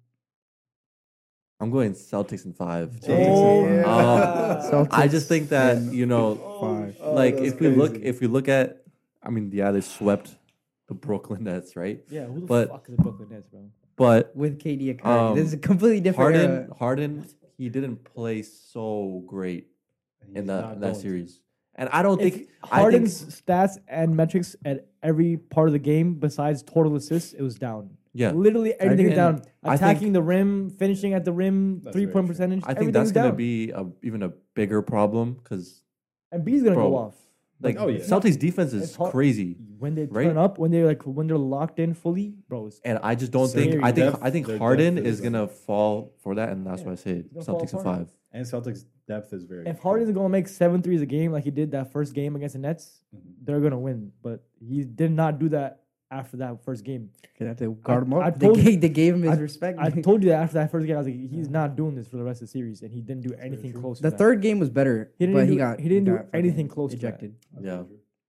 I'm going Celtics in five. Oh, yeah. Um, I Celtics just think that in you know, five. like that's if we look, crazy. if we look at, I mean, yeah, they swept the Brooklyn Nets, right? Yeah, who the But- fuck is the Brooklyn Nets, bro? But With K D and Kyrie. Um, this is a completely different Harden, era. Harden, he didn't play so great in he's that not in that going to. series, and I don't If think I think Harden's stats and metrics at every part of the game besides total assists, it was down. yeah. Literally everything is agree. down. And I Attacking think- the rim, finishing at the rim, That's three very point true. percentage. I think everything's that's gonna down. be a, even a bigger problem because And B's gonna Bro. go off. like Oh, yeah. Celtics defense is It's hard- crazy, When they Right? turn up, when they're like when they're locked in fully, bro. It's, and I just don't think Scary. I think Depth- I think their Harden depth is is, gonna uh, fall for that, and that's Yeah, why I say he's gonna fall Celtics in apart. five. And Celtics depth is very. if Harden's gonna make seven threes a game like he did that first game against the Nets, Mhm. they're gonna win. But he did not do that after that first game. They have to guard him I up. They told you- gave, they gave him his I- respect. I told you that after that first game, I was like, he's not doing this for the rest of the series, and he didn't do anything true. close. to the that. third game was better, He didn't but do- he got he didn't do got fucking anything close to that. ejected. Yeah.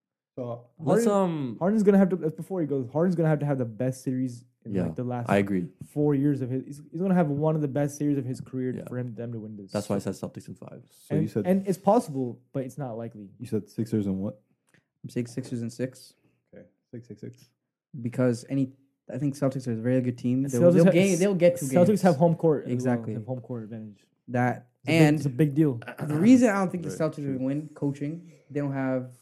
So Let's Harden- um. Harden's gonna have to. uh, Before he goes, Harden's gonna have to have the best series in Yeah, like the last I agree. four years of his. He's, he's gonna have one of the best series of his career Yeah. for him them to win this. That's why I said Celtics in five. so and, you said and it's possible, but it's not likely. you said Sixers and what? I'm saying Sixers and six Okay, six six six. because any. I think Celtics are a very good team. They'll, Celtics they'll, have- gain, they'll get two Celtics games. have home court. as well, Exactly. have home court advantage. that. It's a big- And it's a big deal. the reason I don't think the Right, Celtics true. will win coaching, they don't have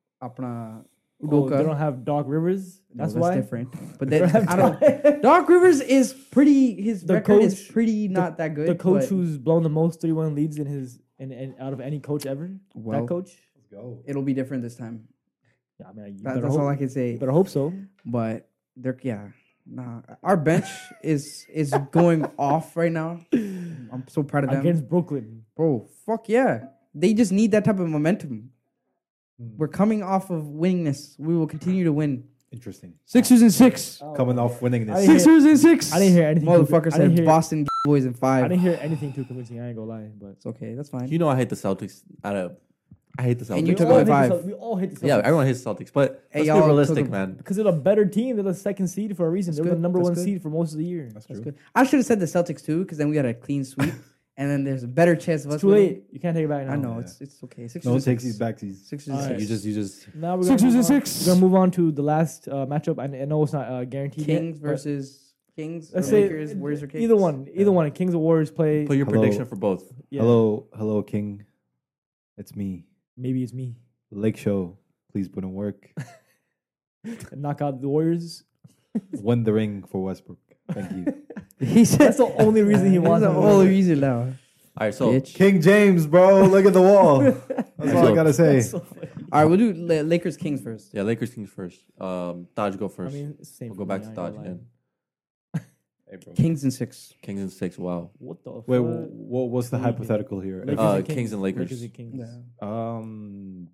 Apna Oh, Udoka. they don't have Doc Rivers. No, That's, why. different. But They then don't have I don't. Doc- Doc Rivers is pretty. His The record is coach- pretty not that good. the coach but- who's blown the most three-one leads in his in, in out of any coach ever. well, that coach. Let's go. it'll be different this time. Yeah, I mean, you That, better that's hope, all I can you say. better hope so. But they're yeah. Nah, our bench is is going off right now. I'm so proud of them, Against Brooklyn. bro. Fuck yeah, they just need that type of momentum. Hmm. We're coming off of winningness. We will continue to win. Interesting. Sixers and six. Coming off winning I this. didn't hear- Sixers and six. I didn't hear anything. too- Motherfucker I didn't said hear- Boston boys in I five. didn't hear anything too convincing. I ain't gonna lie, but It's okay. That's fine. You know I hate the Celtics. Out of I hate the Celtics. And you We took all them hate at the five. Cel- We all hate the Celtics. Yeah, everyone hates Celtics, but Hey, let's y'all be took realistic, them- man. Because they're a better team. They're the second seed for a reason. That's They're the good. number That's one good. seed for most of the year. That's That's true. good. I should have said the Celtics too, because then we got a clean sweep, and then there's a better chance of us. It's too winning. late. You can't take it back now. I know Yeah. it's it's okay. Sixers No one and takes six. these back. These. Sixers All and right. six. You just, you just. Now we're Sixers gonna, and move on- six. we're gonna move on to the last uh, matchup. I, I know it's not uh, guaranteed. yet, Kings but versus Kings. Let's or say Lakers. Warriors or Kings. either one. Either one. Kings or Warriors play. Put your Hello. prediction for both. Yeah. Hello, hello, King. It's me, Maybe it's me. Lake Show. Please put in work. And knock out the Warriors. Win the ring for Westbrook. Thank you. He said That's the only reason he wants. That's the to only win. reason now. All right, so Bitch. King James, bro. Look at the wall. That's all I gotta say. That's so funny. All right, we'll do La- Lakers Kings first. yeah, Lakers Kings first. Um, Dodge go I first. mean, it's the same. we'll for go back me, to I ain't Dodge gonna lie. again. Hey, bro. Kings and six. Kings and six. Wow. What the? Wait, fuck? what, what's the Lakers. hypothetical here? Lakers Uh, and Kings and Lakers. Lakers and Kings. Um,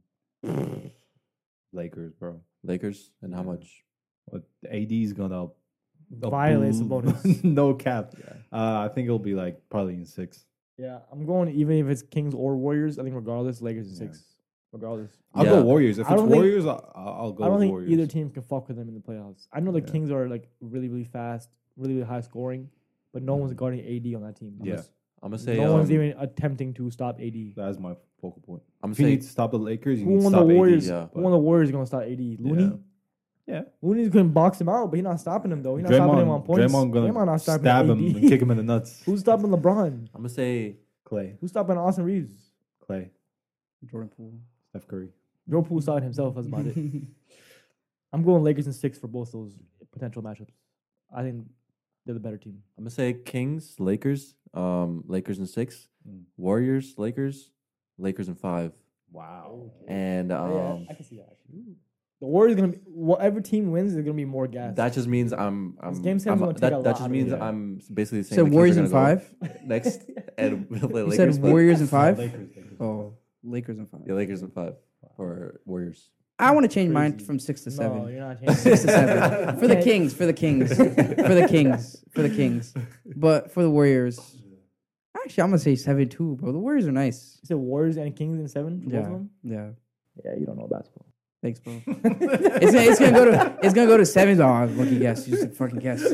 Lakers, bro. Lakers and how Yeah. much? What A D's gonna Violates the bonus. no cap. Uh, I think it'll be like probably in six. Yeah, I'm going even if it's Kings or Warriors. I think regardless, Lakers and Yeah. six. Regardless, I'll Yeah. go Warriors. If I it's don't think- Warriors, I'll, I'll go I don't think Warriors. either team can fuck with them in the playoffs. I know the Yeah. Kings are like really, really fast, really, really high scoring, but no one's guarding A D on that team. Yeah. I'm gonna say. no um, one's even attempting to stop A D. That is my focal point. I'm If you saying. need to stop the Lakers, you Who need to won the stop Warriors? A D. yeah. Who won the Warriors going to stop A D? Looney. Yeah. Yeah. Looney's going to box him out, but he's not stopping him though. He's not stopping him on Draymond, points. Draymond gonna Draymond not stopping stab him A D. and kick him in the nuts. Who's stopping LeBron? I'm gonna say. Clay, Who's stopping Austin Reeves? Clay, Jordan Poole. Steph Curry. Joe Poole stopping himself. That's about it. I'm going Lakers and six for both those potential matchups. I think they're the better team. I'm gonna say Kings, Lakers, um, Lakers and six, Mm. Warriors, Lakers, Lakers and five, Wow. and um, yeah, I can see that. Actually. The Warriors gonna be whatever team wins, they're gonna be more gas. that just means I'm. I'm, This game seven's I'm gonna take that, a that lot just out of means it. I'm basically saying So the Kings Warriors are and gonna five. go next, and we'll play You Lakers. said but- Warriors and five. Lakers, Lakers. Oh, Lakers and five. Yeah, Lakers and five for Warriors. I want to change mine Crazy. from six to no, seven. you're not changing. Six to seven for the Kings. For the Kings. For the Kings. For the Kings. But for the Warriors, actually, I'm gonna say seven too, bro. The Warriors are nice. You said Warriors and Kings in seven for both Yeah, of them. yeah. Yeah, you don't know basketball. Thanks, bro. it's, gonna, it's gonna go to it's gonna go to seven. Oh, lucky guess. You just a fucking guess.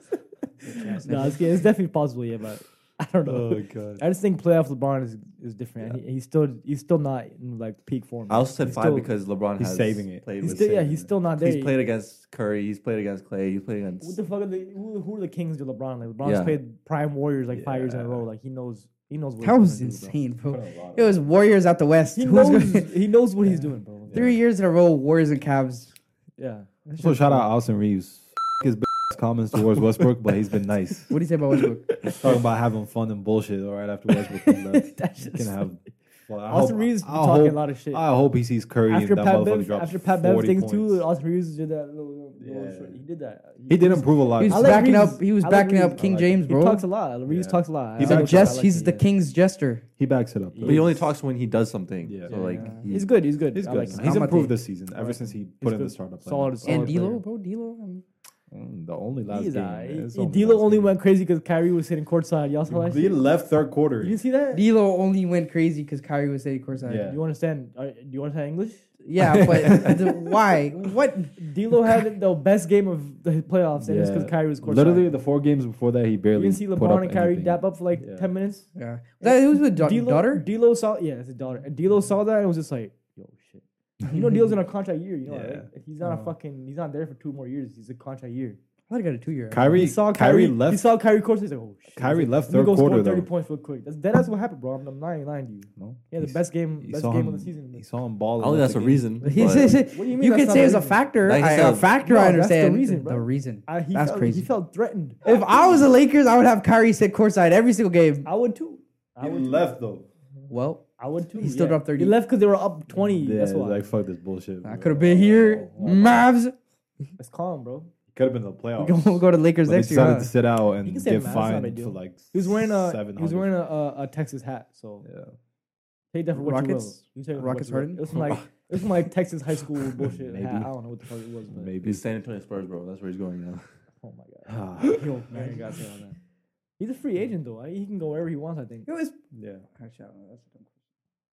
No, it's, it's definitely possible. Yeah, but I don't know. Oh god. I just think playoff LeBron is is different. He, he's still he's still not in like peak form. I also said He's five still- because LeBron He's has saving it. Played He's with, still, yeah, saving he's it. still not there. he's played against Curry. He's played against Clay. He's played against. What the fuck are the who, who are the Kings to LeBron? Like LeBron's Yeah. played prime Warriors like five years in a Yeah. row. Like he knows he knows what That he's was gonna do, bro. insane, bro. Put a lot of- It was Warriors out the West. He Who's knows gonna- he knows what he's doing, bro. Three years in a row, Warriors and Cavs. Yeah. So shout out Austin Reeves. His comments towards Westbrook, but he's been nice. What do you say about Westbrook? Talking about having fun and bullshit right after Westbrook comes back. That He shit's can have. Well, I Austin hope- Reeves be I talking hope, a lot of shit. I hope he sees Curry after and that Pat motherfucker Bev, drops after Pat Bev forty things points. too, Austin Reeves did that little, little Yeah. shit. He did that. He did improve a lot. He was I like backing Reeves. up. He was I like backing Reeves. up King I like James, He bro. talks a lot. Reeves Yeah. talks a lot. He's I a like Jest, that. I like he's it, the yeah. King's jester. He backs it up. But he only talks when he does something. Yeah. So like Yeah. he- He's good. He's good. He's I good. like him. He's I'm a improved team. this season I ever like since him. he He's put in good. the startup. Solid, lineup. solid. And player. D'Lo, bro, D'Lo. um, Mm, the only last He's game. alright. It's He- only D'Lo last only game. went crazy because Kyrie was sitting courtside. Y'all saw that He shit? left third quarter. You didn't see that? D'Lo only went crazy because Kyrie was sitting courtside. Yeah. Do you understand? Are, do you understand English? Yeah, but the, why? What? D'Lo had the best game of the playoffs, and it's because Kyrie was courtside. Literally, the four games before that, he you barely. didn't see put LeBron up and Kyrie anything. dap up for like Yeah. ten minutes. Yeah, that who's with da- D'Lo, daughter? D'Lo saw, yeah, it's his daughter. And D'Lo saw that and was just like, "Yo, shit." You know, D'Lo's in a contract year. You know, Yeah. right? He's not a Oh. fucking. He's not there for two more years. He's a contract year. I thought he got a two year. Kyrie, He saw Kyrie, Kyrie, left. He saw Kyrie course. He's like, "Oh shit." Kyrie He's like, left "Let me third go score quarter, thirty though. points real quick." That's that's what happened, bro. I'm, I'm not even lying to you. No, Yeah, the He- best game, he best saw game him- of the season. He saw him ball. I don't think that's a reason. He but- says- What do you mean? you that's could not say the it's a reason? factor. Like he I, a said- factor, No, I that's the understand. reason, bro. The reason. I, he That's felt, crazy. He felt threatened. If I was the Lakers, I would have Kyrie sit courtside every single game. I would too. I He would. Too. left though. Well, I would too. He still yeah. dropped thirty. He left because they were up twenty. Yeah, That's why. like fuck this bullshit. I could have been here. Oh, Mavs. It's calm, bro. Could have been the We're playoffs. gonna go to Lakers But he next year. decided Huh? to sit out He and can say get Mavs, it's not a big fined deal. for like. He was wearing a seven he was hundred. wearing a, a, a Texas hat, so Yeah. take that for what Rockets? you will. You take it for what Rockets you will. Harden? It was from like it was from like Texas high school bullshit Maybe. hat. I don't know what the fuck it was, but Maybe. He's San Antonio Spurs, bro. That's where he's going now. oh my god, Ah, yo, man, you gotta say on that. He's a free agent though. He can go wherever he wants. I think. It was. yeah. Actually, I don't know. That's a dumb question.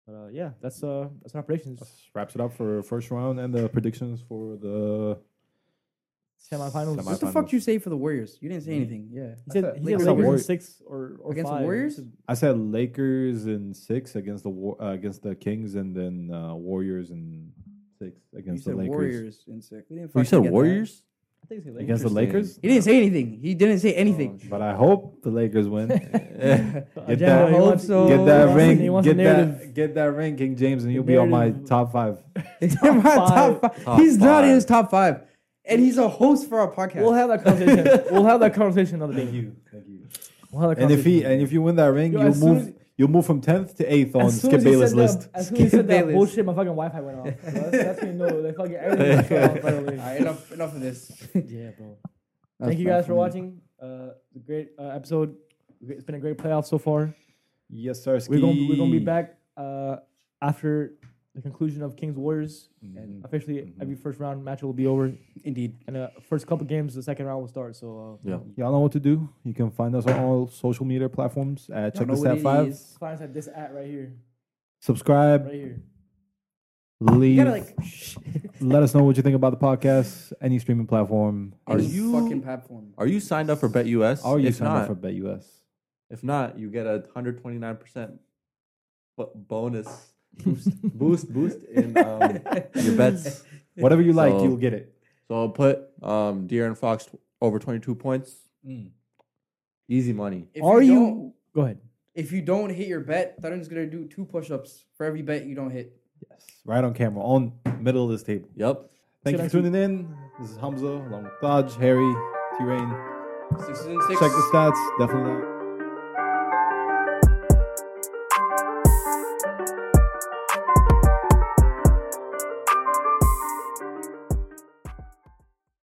But uh, yeah, that's uh that's our predictions. Wraps it up for first round and the predictions for the Semifinals. Semi- What the fuck finals. did you say for the Warriors? You didn't say anything. Yeah. He said, I he said said Lakers. Lakers in Warri- six or, or Against the five. Warriors? I said Lakers in six against the War, uh, against the Kings, and then uh, Warriors in six You against said the Lakers. Warriors in six. We didn't Oh, you fucking said get that. Warriors? I think he said Lakers. Against the Interesting. Lakers, He didn't say anything. He didn't say anything. but I hope the Lakers win. Uh, Get Agenda, that- he hope wants- so. he Get that wants- ring. He wants Get a narrative. that. Get that ring, King James, and The you'll be on my narrative. top five. He's in my top five. Top He's not in five. his top five. And he's a host for our podcast. We'll have that conversation. we'll have that conversation another day. Thank you. Thank you. We'll have that And if he conversation. and if you win that ring, Yo, you'll as soon move. as- You'll move from tenth to eighth on As soon Skip as he Bayless said list. That, as soon as he said that Bayless. bullshit, my fucking Wi-Fi went off. So that's, that's when you know, like fucking everything was shut off right away. All right, enough, enough of this. Yeah, bro. Thank you guys for watching. Uh, the great uh, episode. It's been a great playoff so far. Yes, sir. We're gonna we're gonna be back uh, after the conclusion of Kings Warriors, and Mhm. officially Mhm. every first round match will be over, Indeed. and the uh, first couple games, the second round will start. So uh, Yeah. Y'all know what to do. You can find us on all social media platforms at Check know This what At it Five. is. find us at this at right here, Subscribe. right here. Leave. You gotta like. Let us know what you think about the podcast. Any streaming platform. Are any you- fucking platform? Are you signed up for BetUS? Are you if signed not, up for BetUS? if not, you get a one hundred twenty-nine percent bonus boost, boost, boost in um, your bets. Whatever you like, So- you'll get it. So I'll put um, De'Aaron Fox over twenty-two points. Easy money. If Are you? you? don't- Go ahead. If you don't hit your bet, Thurden's gonna do two push-ups for every bet you don't hit. Yes. Right on camera, on middle of this table. Yep. Thank you next for tuning in. This is Hamza along with Dodge, Harry, T-Rain. Sixes and six. Check the stats. Definitely not.